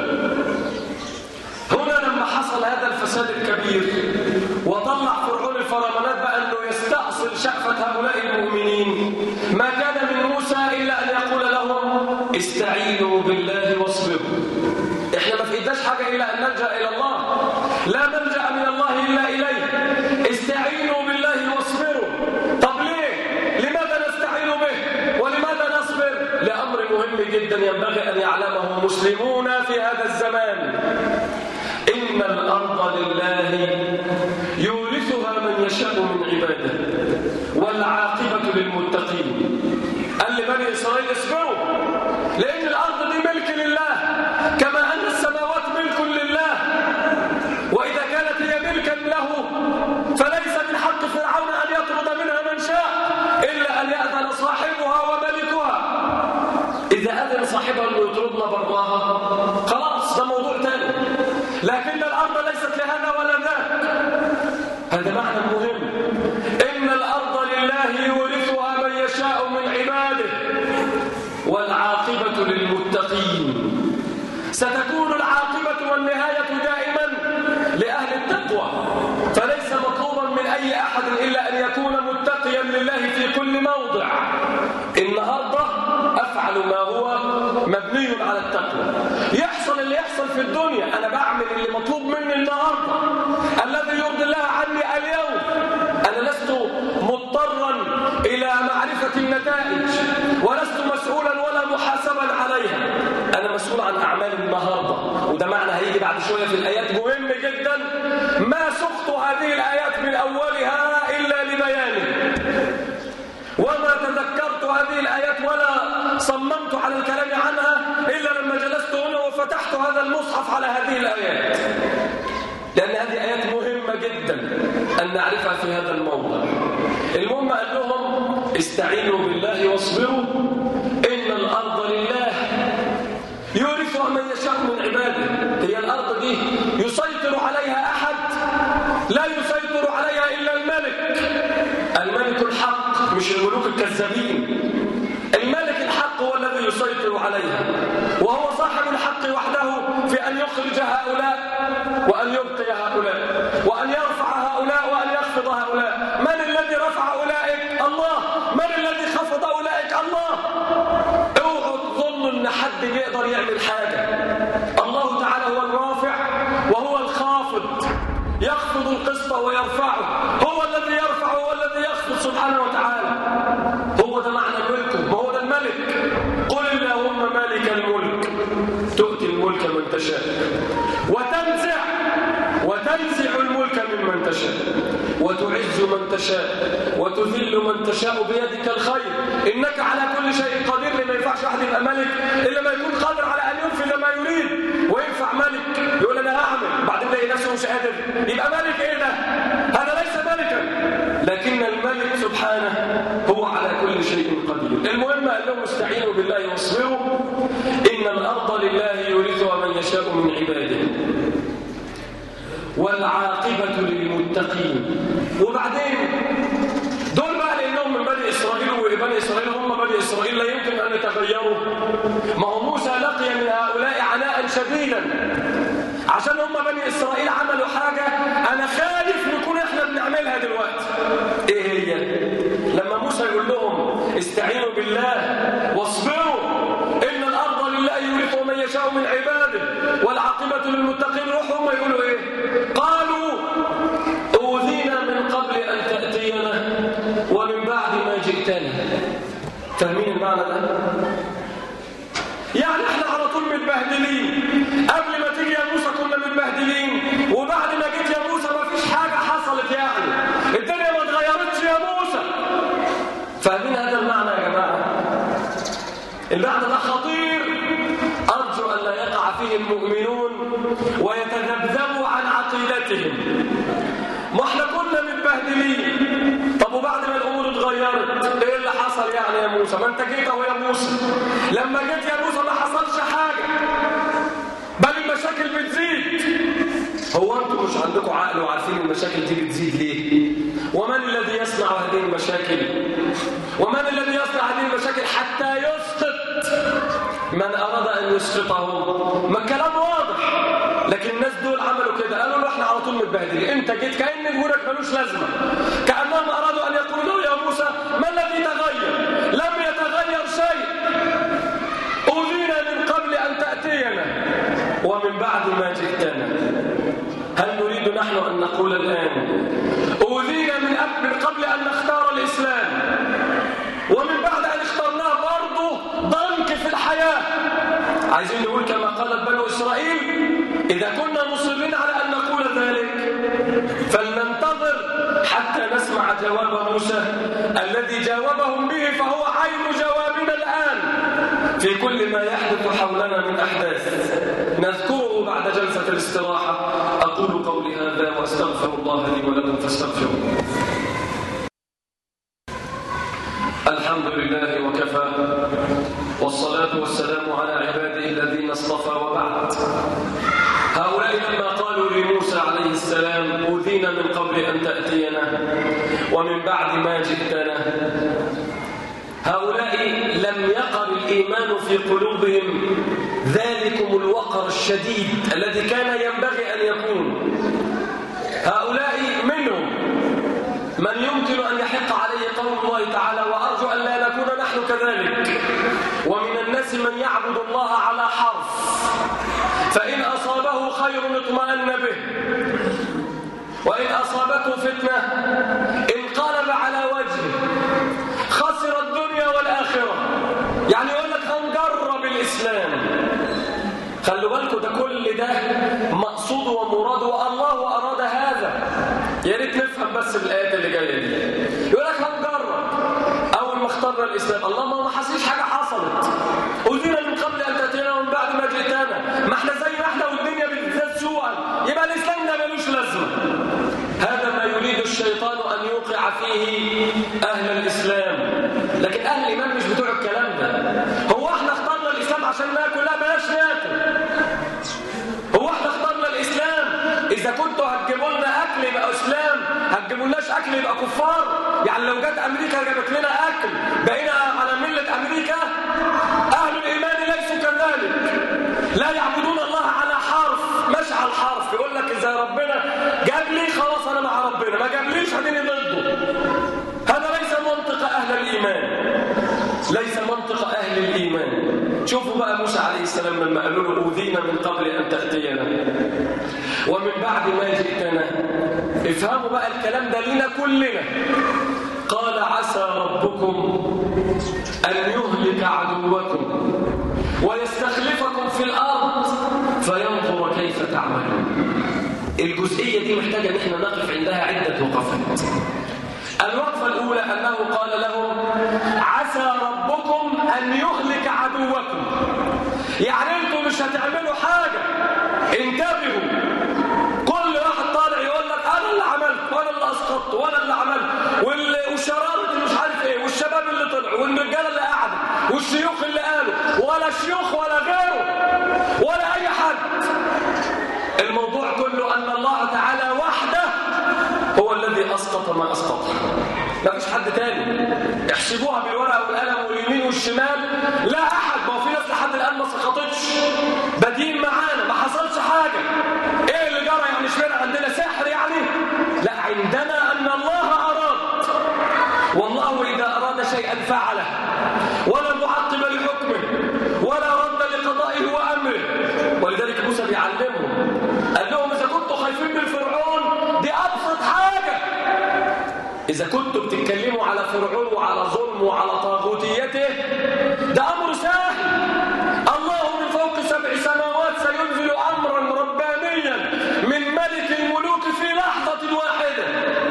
هنا لما حصل هذا الفساد الكبير وطلع فرعون الفرمانات بقى أنه يستأصل شأفة هؤلاء المؤمنين، ما كان من موسى إلا أن يقول لهم استعينوا بالله واصبروا. إحنا ما في إيدناش حاجة إلا أن نلجأ إلى الله، لا ملجأ من الله إلا إليه. استعينوا بالله واصبروا. طب ليه؟ لماذا نستعين به؟ ولماذا نصبر؟ لأمر مهم جدا ينبغي أن يعلمه مسلمون في هذا الزمان. إن الأرض لله يورثها من يشاء من عباده والعاقبة للمتقين. قال لبني إسرائيل اصبروا، لأن الأرض دي ملك لله كما أن السماوات ملك لله. وإذا كانت هي ملكا له فليس من حق فرعون أن يطرد منها من شاء إلا أن يأذن صاحبها وملكها. إذا أذن صاحبها أنه يطردنا برضاها خلاص ده موضوع تاني، لكن الأرض ليست لهذا ولا ذاك. هذا معنى مهم. إن الأرض لله يورثها من يشاء من عباده والعاقبة للمتقين. ستكون العاقبة والنهاية دائما لأهل التقوى، فليس مطلوبا من أي أحد إلا أن يكون متقيا لله في كل موضع. النهاردة أفعل ما هو مبني على التقوى. يحصل اللي يحصل في الدنيا، أنا بعمل اللي مطلوب مني النهاردة الذي يرضي الله عني اليوم. أنا لست مضطرا إلى معرفة النتائج ولست مسؤولا ولا محاسبا عليها. أنا مسؤول عن أعمال النهاردة، وده معنى هيجي بعد شوية في الآيات مهم جدا. ما سقط هذه الآيات من أولها إلا لبيانه، وما تذكرت هذه الآيات ولا صممت على الكلام عنها إلا لما جلست هنا وفتحت هذا المصحف على هذه الآيات، لأن هذه آيات مهمة جدا أن نعرفها في هذا الموضع. المهم قال لهم استعينوا بالله واصبروا إن الأرض لله يورثها من يشاء من عباده. هي الأرض دي يسيطر عليها أحد؟ لا يسيطر عليها إلا الملك الحق، مش الملوك الكذابين. الملك الحق هو الذي يسيطر عليها، وهو صاحب الحق وحده في أن يخرج هؤلاء وأن يبقي هؤلاء وأن يرفع هؤلاء وأن يخفض هؤلاء. من الذي رفع أولئك؟ الله. من الذي خفض أولئك؟ الله. اوعوا تظنوا أن حد يقدر يعمل حاجة. الله تعالى هو الرافع وهو الخافض، يخفض القسط ويرفعه. هو الذي يرفع وهو الذي يخفض سبحانه وتعالى. هو ده معنى ملكه، وهو ده الملك. قل اللهم مالك الملك تؤتي الملك من تشاء وتنزع الملك ممن تشاء وتعز من تشاء وتذل من تشاء بيدك الخير إنك على كل شيء قدير. ما ينفعش واحد يبقى ملك إلا ما يكون قادر على أن ينفذ ما يريد. وينفع ملك يقول أنا هعمل بعدين يلاقي نفسه مش قادر، يبقى ملك إيه ده؟ هذا ليس ملكا. لكن الملك سبحانه هو على كل شيء قدير. المهم قال لهم استعينوا بالله واصبروا إن الأرض لله يورثها من يشاء من عباده والعاقبة للمتقين. وبعدين دول بقى لأنهم من بني إسرائيل، وبني إسرائيل هم بني إسرائيل لا يمكن أن يتغيروا. ما هو موسى لقي من هؤلاء عناء شديدا عشان هم بني إسرائيل عملوا حاجة أنا خايف نكون إحنا بنعملها دلوقتي. إيه هي؟ لما موسى يقول لهم استعينوا بالله واصبروا إن الأرض لله يورثها من يشاء من عباده والعاقبة للمتقين، روحوا هم يقولوا إيه؟ قالوا أوذينا من قبل أن تأتينا ومن بعد ما جئتنا. فاهمين المعنى ده؟ يعني احنا على طول متبهدلين. قبل ما تيجي يا موسى كنا متبهدلين، وبعد ما جيت يا موسى ما فيش حاجة حصلت، يعني الدنيا ما اتغيرتش يا موسى. فاهمين هذا المعنى يا جماعة؟ المعنى ده خطير، أرجو أن لا يقع فيه المؤمنون ويتذبذبوا عن عقيدتهم. ما احنا كنا متبهدلين، طب وبعد ما الأمور اتغيرت ايه اللي حصل يعني يا موسى؟ ما انت جيت اهو يا موسى. لما جيت يا موسى ما حصلش حاجة. هو أنتم مش عندكم عقل وعارفين المشاكل دي بتزيد ليه؟ ومن الذي يصنع هذه المشاكل؟ ومن الذي يصنع هذه المشاكل حتى يسقط من أراد أن يسقطهم؟ ما الكلام واضح، لكن الناس دول عملوا كده، قالوا له احنا على طول متبهدلين، انت جيت كأن جهودك ملوش لازمة، كأنهم أرادوا أن يقولوا له يا موسى ما الذي تغير؟ لم يتغير شيء، أوذينا من قبل أن تأتينا ومن بعد ما جئتنا. هل نريد نحن أن نقول الآن أوذينا من قبل أن نختار الإسلام ومن بعد أن اخترناه برضه ضنك في الحياة؟ عايزين نقول كما قالت بنو إسرائيل إذا كنا مصرين على أن نقول ذلك فلننتظر حتى نسمع جواب موسى الذي جاوبهم به، فهو عين جوابنا الآن في كل ما يحدث حولنا من أحداث نذكره بعد جلسة الاستراحة. أقول قولي هذا وأستغفر الله لي ولكم فاستغفروه. الحمد لله وكفى، والصلاة والسلام على عباده الذين اصطفى، وبعد. هؤلاء لما قالوا لموسى عليه السلام أوذينا من قبل أن تأتينا ومن بعد ما جئتنا، هؤلاء لم يقر الإيمان في قلوبهم ذلكم الوقر الشديد الذي كان ينبغي أن يكون. هؤلاء منهم من يمكن أن يحق عليه قول الله تعالى وأرجو أن لا نكون نحن كذلك، ومن الناس من يعبد الله على حرف، فإن أصابه خير اطمأن به، وإن أصابته فتنة انقلب على وجهه، خسر الدنيا والآخرة. يعني يقول لك هنجرب الإسلام. خلوا بالكم ده كل ده مقصود ومراد والله أراد هذا. يا ريت نفهم بس الآيات اللي جاية دي. يقول لك هنجرب أول ما اخترنا الإسلام، الله ما حسيش حاجة حصلت، أوذينا من قبل أن تأتينا ومن بعد ما جئتنا، ما احنا زي ما احنا والدنيا بتزداد سوءا، يبقى الإسلام ده ملوش لازمة. هذا ما يريد الشيطان أن يوقع فيه أهل الإسلام، لكن أهل الإيمان مش بتوع الكلام ده. هو احنا اخترنا الإسلام عشان ناكل؟ لا بلاش ناكل. هو احنا اخترنا الإسلام إذا كنتوا هتجيبوا لنا أكل يبقى إسلام، هتجيبوا لناش أكل يبقى كفار؟ يعني لو جت أمريكا جابت لنا أكل بقينا على ملة أمريكا؟ أهل الإيمان ليسوا كذلك، لا يعبدون الله على حرف، مش على الحرف. يقول لك إذا ربنا جاب لي خلاص أنا مع ربنا، ما جابليش هديني ضده. هذا ليس منطق أهل الإيمان، ليس منطق أهل الإيمان. شوفوا بقى موسى عليه السلام لما قالوا له أوذينا من قبل أن تأتينا ومن بعد ما جئتنا، افهموا بقى الكلام ده لنا كلنا. قال عسى ربكم أن يهلك عدوكم ويستخلفكم في الأرض فينظر كيف تعملون. الجزئية دي محتاجة ان احنا نقف عندها عدة وقفات. الوقفة الأولى أنه قال لهم عسى ربكم أن يهلك عدوكم، يعني انتم مش هتعملوا حاجة، انتبهوا. كل واحد طالع يقول لك أنا اللي عملت وأنا اللي أسقطت وأنا اللي عملت، والشرارة اللي مش عارف إيه، والشباب اللي طلعوا والرجالة اللي قعدوا والشيوخ اللي قالوا، ولا شيوخ ولا غيره ولا أي حد. الموضوع كله أن الله تعالى وحده هو الذي أسقط ما أسقطه، ما فيش حد تاني. احسبوها بالورقة والقلم واليمين والشمال، لا أحد. ما هو في ناس لحد الآن ما سقطتش، بادئين معانا، ما حصلش حاجة. إيه اللي جرى يعني؟ اشمعنى عندنا سحر يعني؟ لا، عندنا أن الله أراد، والله إذا أراد شيئا فعله ولا معقب لحكمه ولا رد لقضائه وأمره. ولذلك موسى بيعلمهم، قال لهم إذا كنتوا خايفين من فرعون دي أبسط حاجة. إذا كنتوا بتتكلموا على فرعون وعلى ظلم وعلى طاغوتيته ده أمر سهل. الله من فوق 7 سماوات سينزل أمرا ربانيا من ملك الملوك في لحظة واحدة،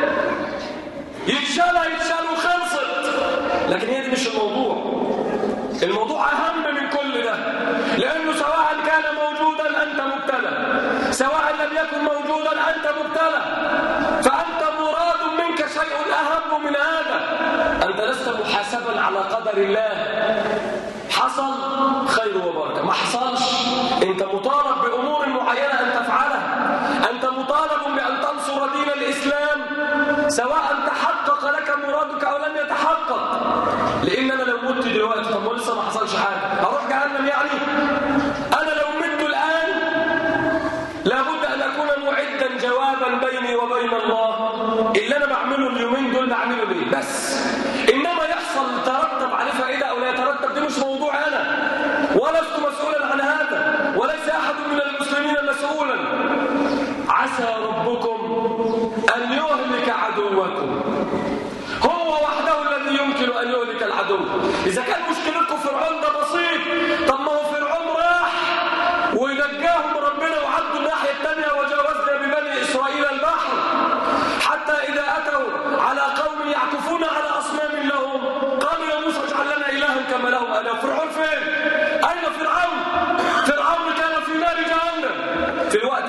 يتشال وخلصت. لكن هي دي مش الموضوع. الموضوع أهم من كل ده، لأنه سواء كان موجودا أنت مبتلى، سواء لم يكن موجودا أنت مبتلى، فأنت مراد منك شيء أهم من هذا. أنت لست محاسبا سواء تحقق لك مرادك أو لم يتحقق. لأن أنا لو مت دلوقتي طب لسه ما حصلش حاجة هروح جهنم يعني؟ أنا لو مت الآن لابد أن أكون معدا جوابا بيني وبين الله اللي أنا بعمله اليومين دول بعمله ليه بس. إنما يحصل ترتب عليه فائدة أو لا يترتب دي مش موضوع أنا، ولست مسؤولا عن هذا، وليس أحد من المسلمين مسؤولا. عسى ربكم أن يهلك عدوكم، هو وحده الذي يمكن أن يهلك العدو. إذا كان مشكلتكم فرعون ده بسيط، طب ما هو فرعون راح ونجاهم ربنا وعدوا الناحية الثانية وجاوزنا ببني إسرائيل البحر حتى إذا أتوا على قوم يعكفون على أصنام لهم قالوا يا موسى اجعل لنا إلها كما لهم آلهة. فرعون فين؟ أين فرعون؟ فرعون كان في نار جهنم في الوقت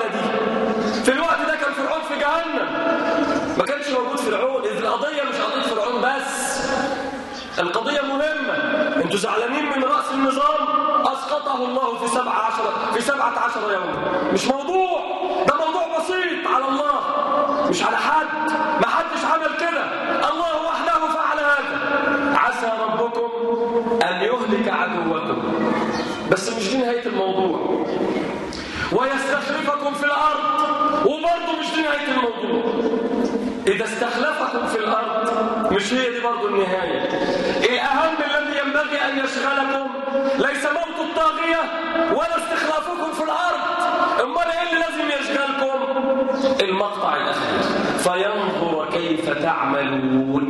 ده كان فرعون في جهنم، ما كانش موجود فرعون. إذ القضية مش قضية فرعون بس، القضية مهمة. انتوا زعلانين من رأس النظام أسقطه الله في 17 يوم، مش موضوع، ده موضوع بسيط على الله مش على حد، ما حدش عمل كده، الله وحده فعل هذا. عسى ربكم أن يهلك عدوكم، بس مش دي نهاية الموضوع. ويستخلفكم في الأرض، وبرضه مش دي نهاية الموضوع. إذا استخلفكم في الأرض مش هي دي برضه النهاية. الأهم الذي ينبغي أن يشغلكم ليس موت الطاغية ولا استخلافكم في الأرض، أمال إيه اللي لازم يشغلكم؟ المقطع الأخير فينظر كيف تعملون.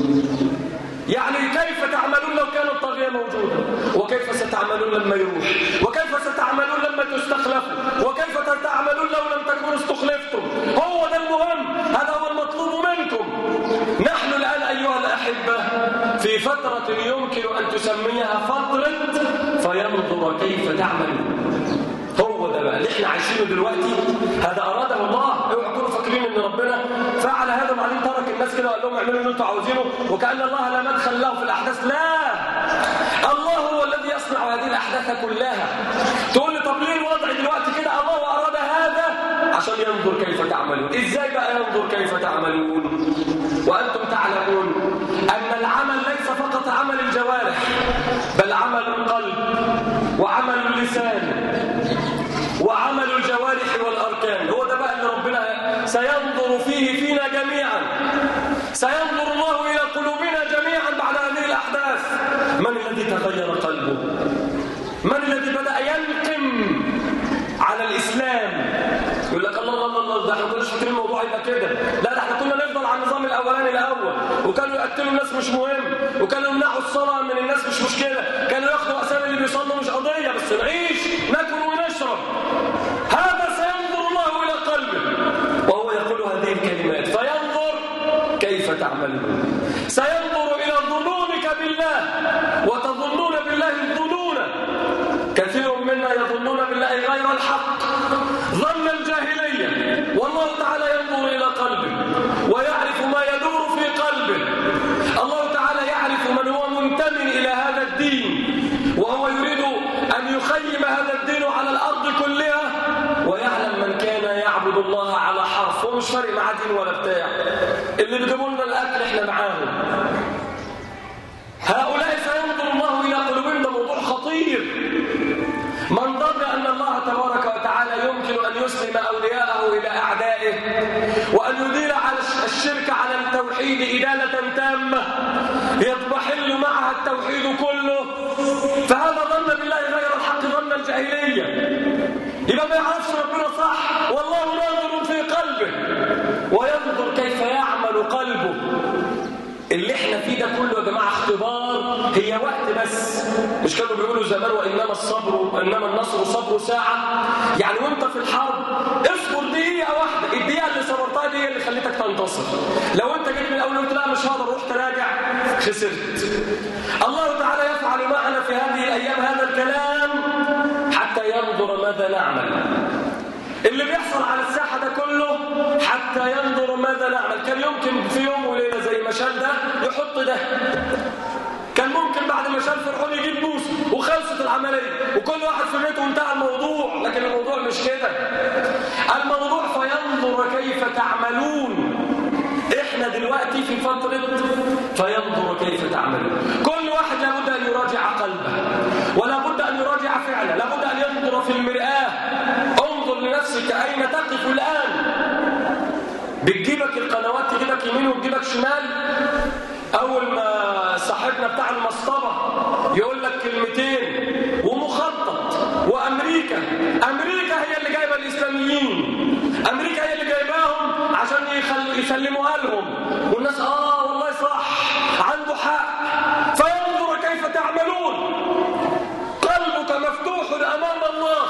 يعني كيف تعملون لو كانت الطاغية موجودة، وكيف ستعملون لما يروح، وكيف ستعملون لما تستخلفوا، وكيف تعملون لو لم تكونوا استخلفتم. هو ده المهم، هذا هو المطلوب منكم. نحن الآن أيها الأحبة في فترة يمكن أن تسميها فترة فينظر كيف تعملون. هو ده بقى اللي احنا عايشينه دلوقتي، هذا أراده الله. اوعوا تكونوا فاكرين ان ربنا فعل هذا وبعدين ترك الناس كده وقال لهم اعملوا اللي انتوا عاوزينه وكأن الله لا مدخل له في الأحداث. لا، الله هو الذي يصنع هذه الأحداث كلها. تقول لي طب ليه الوضع دلوقتي كده؟ الله أراد هذا عشان ينظر كيف تعملون. ازاي بقى ينظر كيف تعملون وأنتم تعلمون أن العمل ليس فقط عمل الجوارح، بل عمل القلب وعمل اللسان وعمل الجوارح والأركان. هو ده بقى اللي ربنا سينظر فيه فينا جميعا. سينظر الله إلى قلوبنا جميعا بعد هذه الأحداث. من الذي تغير قلبه؟ من الذي بدأ ينقم على الإسلام؟ يقول لك الله الله الله، ده احنا كناش فاكرين الموضوع يبقى كده. لا، ده احنا كنا نفضل على النظام الأولاني الأول، وكانوا يقتلوا الناس مش مهم، وكانوا يمنعوا الصلاة من الناس مش مشكلة، كانوا ياخدوا أسامي اللي بيصلوا مش قضية، بس نعيش ناكل ونشرب. هذا سينظر الله إلى قلبه وهو يقول هذه الكلمات فينظر كيف تعملون. سينظر إلى ظنونك بالله، وتظنون بالله الظنون. كثير منا يظنون بالله غير الحق، ظن الجاهلية. والله تعالى ينظر إلى قلبه ويعرف ما يدور في قلبه. الله تعالى يعرف من هو منتمي إلى هذا الدين وهو يريد أن يخيم هذا الدين على الأرض كلها، ويعلم من كان يعبد الله على حرف ومش فارق مع دين ولا بتاع. اللي بيجيبوا لنا الأكل إحنا معاهم. هؤلاء سينظر الله إلى قلوبهم. ده موضوع خطير. من ظن أن الله تبارك وتعالى يمكن أن يسلم أولياءه إلى أعدائه وأن يدير على الشرك على التوحيد إدالة تامة يضمحل معها التوحيد كله، فهذا ظن بالله غير الحق، ظن الجاهلية. يبقى ما يعرفش ربنا صح. والله ناظر في قلبه وينظر كيف يعمل قلبه. اللي احنا فيه ده كله يا جماعه اختبار، هي وقت بس. مش كانوا بيقولوا زمان وانما النصر صبر ساعه؟ يعني وانت في الحرب اصبر دقيقه واحده، الدقيقه اللي صبرتها دي هي اللي خلتك تنتصر. لو انت جيت من الاول قلت لا مش هقدر، رحت راجع، خسرت. الله تعالى يفعل معنا في هذه الايام هذا الكلام حتى ينظر ماذا نعمل. اللي بيحصل على الساحة ده كله حتى ينظر ماذا نعمل. كان يمكن في يوم وليلة زي ما شال ده يحط ده، كان ممكن بعد ما شال فرعون يجيب موسى وخلصت العملية وكل واحد في بيته وانتهى الموضوع. لكن الموضوع مش كده. الموضوع فينظر كيف تعملون. احنا دلوقتي فترة فينظر كيف تعملون. كل واحد لابد أن يراجع قلبه، ولا بد أن يراجع فعله، لابد أن ينظر في المرآة. انظر لنفسك أين تقف الآن. بتجيبك القنوات تجيبك يمين وتجيبك شمال. أول ما صاحبنا بتاع المصطبة يقول لك كلمتين ومخطط، وأمريكا هي اللي جايبة الإسلاميين، أمريكا هي اللي جايباهم عشان يسلموها لهم، والناس والله صح عنده حق. فينظر كيف تعملون. قلبك مفتوح أمام الله.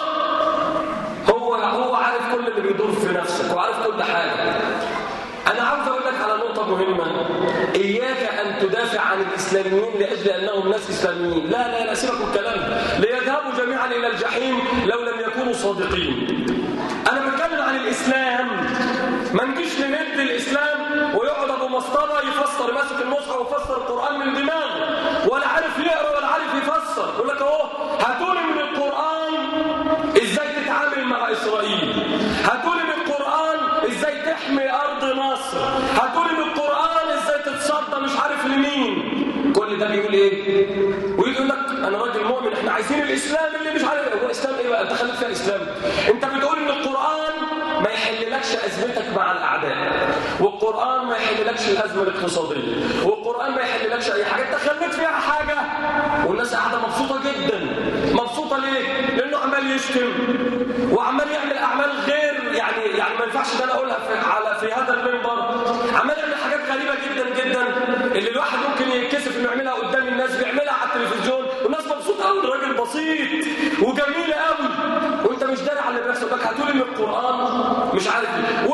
هو عارف كل اللي بيدور في نفسك وعارف كل حاجة. أنا عاوز أقول لك على نقطة مهمة. إياك أن تدافع عن الإسلاميين لأجل أنهم ناس إسلاميين. لا سيبك من الكلام. ليذهبوا جميعا إلى الجحيم لو لم يكونوا صادقين. أنا بتكلم عن الإسلام. ما نجيش نمد الإسلام ويقعد أبو مسطرة يفسر، ماسك المصحف ويفسر القرآن من دماغه، ولا عارف يقرأ ولا عارف يفسر. يقول لك أهو هاتولي من القرآن إزاي تتعامل مع إسرائيل، هاتولي من القرآن إزاي تحمي أرض مصر، هاتولي من القرآن إزاي تتصدى مش عارف لمين. كل ده بيقول إيه؟ ويقول لك أنا راجل مؤمن، إحنا عايزين الإسلام اللي مش عارف. هو إسلام إيه بقى؟ أنت خليك فيها إسلام. أنت بتقول إن القرآن ما يحللكش أزمتك مع الأعداء، والقرآن ما يحللكش الأزمة الاقتصادية، والقرآن ما يحللكش أي حاجة. أنت خليت فيها حاجة والناس قاعدة مبسوطة جدا. مبسوطة ليه؟ لأنه عمال يشتم وعمال يعمل أعمال غير يعني ما ينفعش ده أنا أقولها في هذا المنبر. عمال يعمل حاجات غريبة جدا جدا اللي الواحد ممكن يتكسف إنه يعملها قدام الناس، بيعملها على التلفزيون والناس مبسوطة قوي. الراجل بسيط وجميل قوي وأنت مش داري على اللي بيحصل. لك هتقولي من القرآن مش عارف ايه،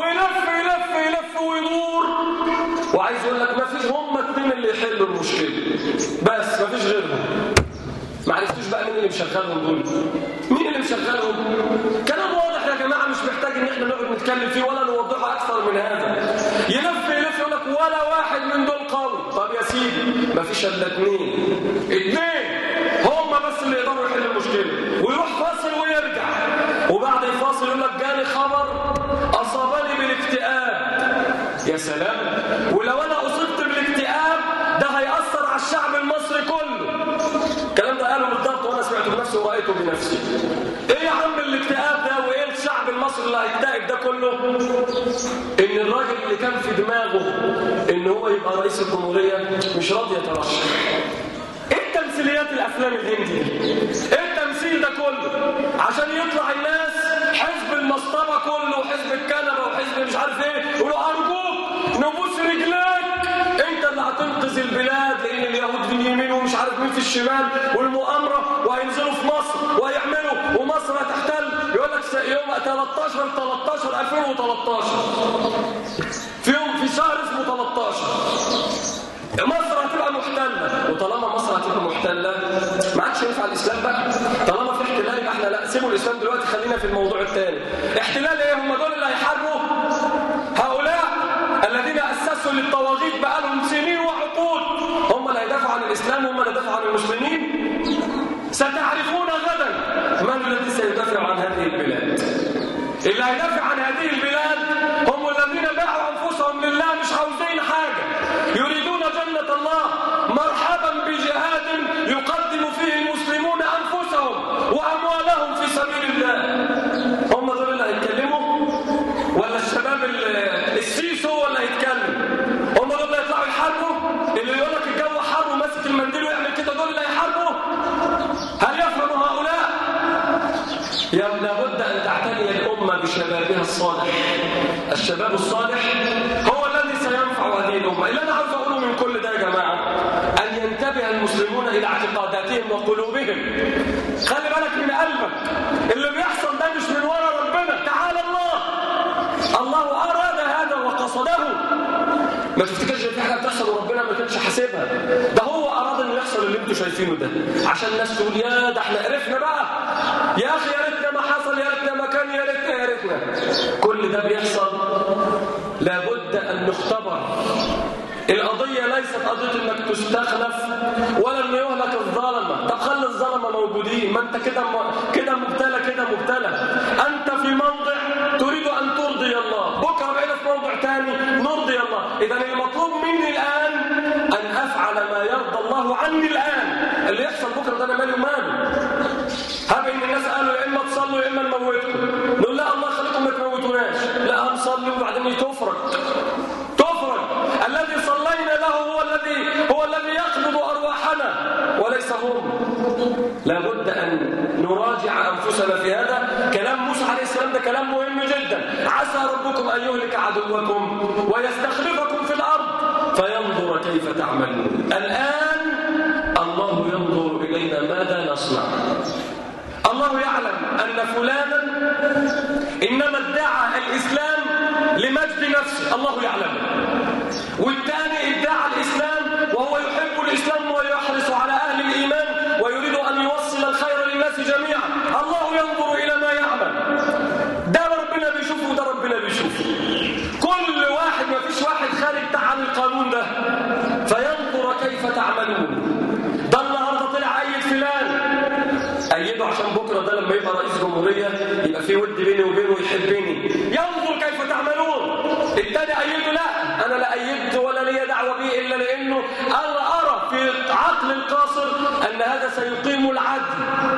ويلف ويدور، وعايز يقول لك ما فيش، هم اتنين اللي يحلوا المشكله بس، ما فيش غيرهم. ما عرفتوش بقى مين اللي مشغلهم دول؟ مين اللي مشغلهم؟ كلام واضح يا جماعه، مش محتاج ان احنا نقعد نتكلم فيه ولا نوضحه اكثر من هذا. يلف يقول لك ولا واحد من دول قوي. طب يا سيدي ما فيش الا اتنين هم بس اللي يقدروا يحلوا المشكله. ويروح فاصل ويرجع، وبعد الفاصل يقول لك جاني خبر أصابني بالاكتئاب. يا سلام، ولو أنا أصبت بالاكتئاب ده هيأثر على الشعب المصري كله. الكلام ده قاله بالضبط وأنا سمعته بنفسي ورأيته بنفسي. إيه يا عم الاكتئاب ده وإيه الشعب المصري اللي هيكتئب ده كله؟ إن الراجل اللي كان في دماغه إن هو يبقى رئيس الجمهورية مش راضي يترشح. إيه تمثيليات الأفلام الهندي؟ إيه التمثيل ده كله؟ عشان يطلع الناس حزب المصطبة كله وحزب الكنبة وحزب مش عارف ايه، يقولوا أرجوك نبوس رجلك انت اللي هتنقذ البلاد، لان اليهود في اليمين ومش عارف مين في الشمال والمؤامرة، وهينزلوا في مصر وهيعملوا ومصر هتحتل. يقول لك يوم 13/13/2013 في شهر اسمه 13 مصر هتبقى محتلة. وطالما مصر هتبقى محتلة ما عادش ينفع الإسلام بقى. طالما في احتلال يبقى احنا لا، سيبوا الإسلام دلوقتي، خلينا في الموضوع الثاني. احتلال ايه؟ هم دول اللي هيحاربوا؟ هؤلاء الذين أسسوا للطواغيت بقالهم سنين وعقود هم اللي هيدافعوا عن الإسلام، هم اللي هيدافعوا عن المسلمين. ستعرفون غدا من الذي سيدافع عن هذه البلاد. اللي هيدافع عن هذه البلاد هم الذين باعوا أنفسهم لله، مش عاوزين حاجة، يريدون جنة الله. مرحبا بجهاد يقدم فيه المسلمون أنفسهم وأموالهم في سبيل الله. هم دول اللي هيتكلموا ولا الشباب السيس هو اللي هيتكلم؟ هم دول اللي يطلعوا يحاربوا؟ اللي يقول لك الجو حر وماسك المنديل ويعمل كده، دول اللي هيحاربوا؟ هل يفهم هؤلاء؟ لابد أن تعتني الأمة بشبابها الصالح. الشباب الصالح هو الذي سينفع هذه الأمة. اللي أنا عاوز أقوله من كل ده يا جماعة أن ينتبه المسلمون إلى اعتقاداتهم وقلوبهم. خلي بالك من قلبك، اللي بيحصل ده مش من وراء ربنا، تعالى الله أراد هذا وقصده. ما تفتكرش ان في حاجه بتحصل وربنا ما كانش حاسبها، ده هو اراد انه يحصل اللي انتوا شايفينه ده عشان الناس تقول يا ده احنا عرفنا بقى، يا اخي يا ريتنا ما حصل، يا ريتنا ما كان، يا ريتنا. كل ده بيحصل، لابد ان نختبر. القضيه ليست قضيه انك تستخلف ولا ان يهلك الظلمه. طب خلي الظلمه موجودين، ما انت كده مبتلى. انت في موضع تريد ان ترضي الله، بكره بقينا في موضع ثاني نرضي الله. اذا المطلوب مني الان كلام مهم جدا. عسى ربكم أن يهلك عدوكم ويستخلفكم في الأرض فينظر كيف تعملون. الآن الله ينظر إلينا ماذا نصنع. الله يعلم أن فلانا إنما ادعى الإسلام لمجد نفسه، الله يعلم، والثاني ادعى الإسلام وهو يحب الإسلام ويحرص على أهل الإيمان ويريد أن يوصل الخير للناس جميعا. الله ينظر إلى ما يعمل. ده ربنا بيشوفه وده ربنا بيشوفه. كل واحد، ما فيش واحد خارج عن القانون ده. فينظر كيف تعملون. ده النهارده طلع أيد فلان، أيده عشان بكرة ده لما يبقى رئيس جمهورية يبقى في ود بيني وبينه يحبني. ينظر كيف تعملون. التاني أيده لا، أنا لا أيدت ولا لي دعوة به إلا لأنه أرى في عقل القاصر أن هذا سيقيم العدل.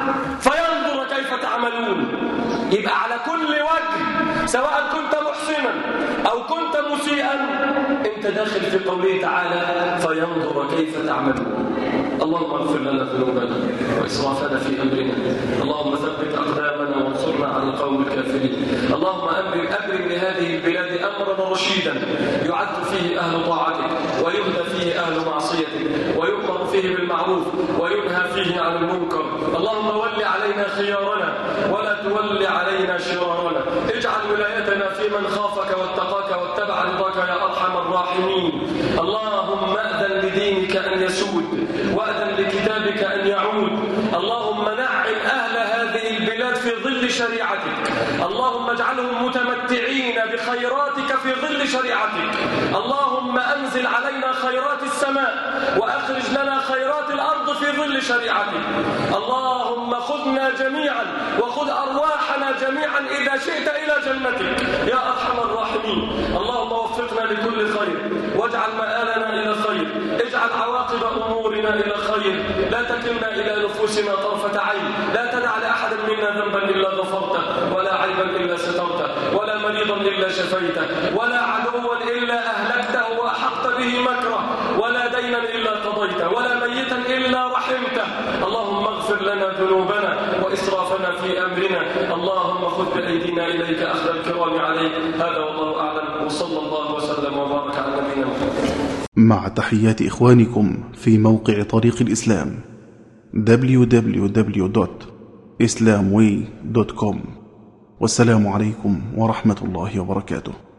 فينظر كيف تعملون. يبقى على كل وجه، سواء كنت محسنا أو كنت مسيئا، أنت داخل في قوله تعالى فينظر كيف تعملون. اللهم اغفر لنا ذنوبنا وإسرافنا في أمرنا. اللهم ثبت أقدامنا وانصرنا على القوم الكافرين. اللهم أبرم لهذه البلاد أمرا رشيدا يعد فيه أهل طاعتك ويهدى فيه أهل معصيتك ويؤمر فيه بالمعروف وينهى فيه عن المنكر. اللهم ول علينا خيارنا ولا تول علينا شرارنا. اجعل ولايتنا في من خافك واتقاك واتبع رضاك يا أرحم الراحمين. اللهم أذن لدينك أن يسود وأذن لكتابك أن يعود. اللهم نعم أهل هذه البلاد في ظل شريعتك. اللهم اجعلهم متمتعين بخيراتك في ظل شريعتك. اللهم أنزل علينا خيرات السماء وأخرج لنا خيرات الأرض في ظل شريعتك. اللهم خذنا جميعا وخذ أرواحنا جميعا إذا شئت إلى جنتك يا أرحم الراحمين. اللهم وفقنا لكل خير واجعل مآلنا إلى خير. اجعل عواقب أمورنا إلى خير. لا تكلنا إلى نفوسنا طرفة عين. لا تدع لأحد منا ذنبا إلا غفرته ولا عيبا إلا سترته ولا مريضا إلا شفيته ولا عدوا إلا أهلكته وأحقت به مكره ولا دينا إلا قضيته ولا ميتا إلا رحمته. اللهم اغفر لنا ذنوبنا وإسرافنا في أمرنا. اللهم خذ بأيدينا إليك أخذ الكرام عليك. هذا والله أعلم وصلى الله وسلم وبارك على نبينا محمد. مع تحيات إخوانكم في موقع طريق الإسلام www.islamway.com. والسلام عليكم ورحمة الله وبركاته.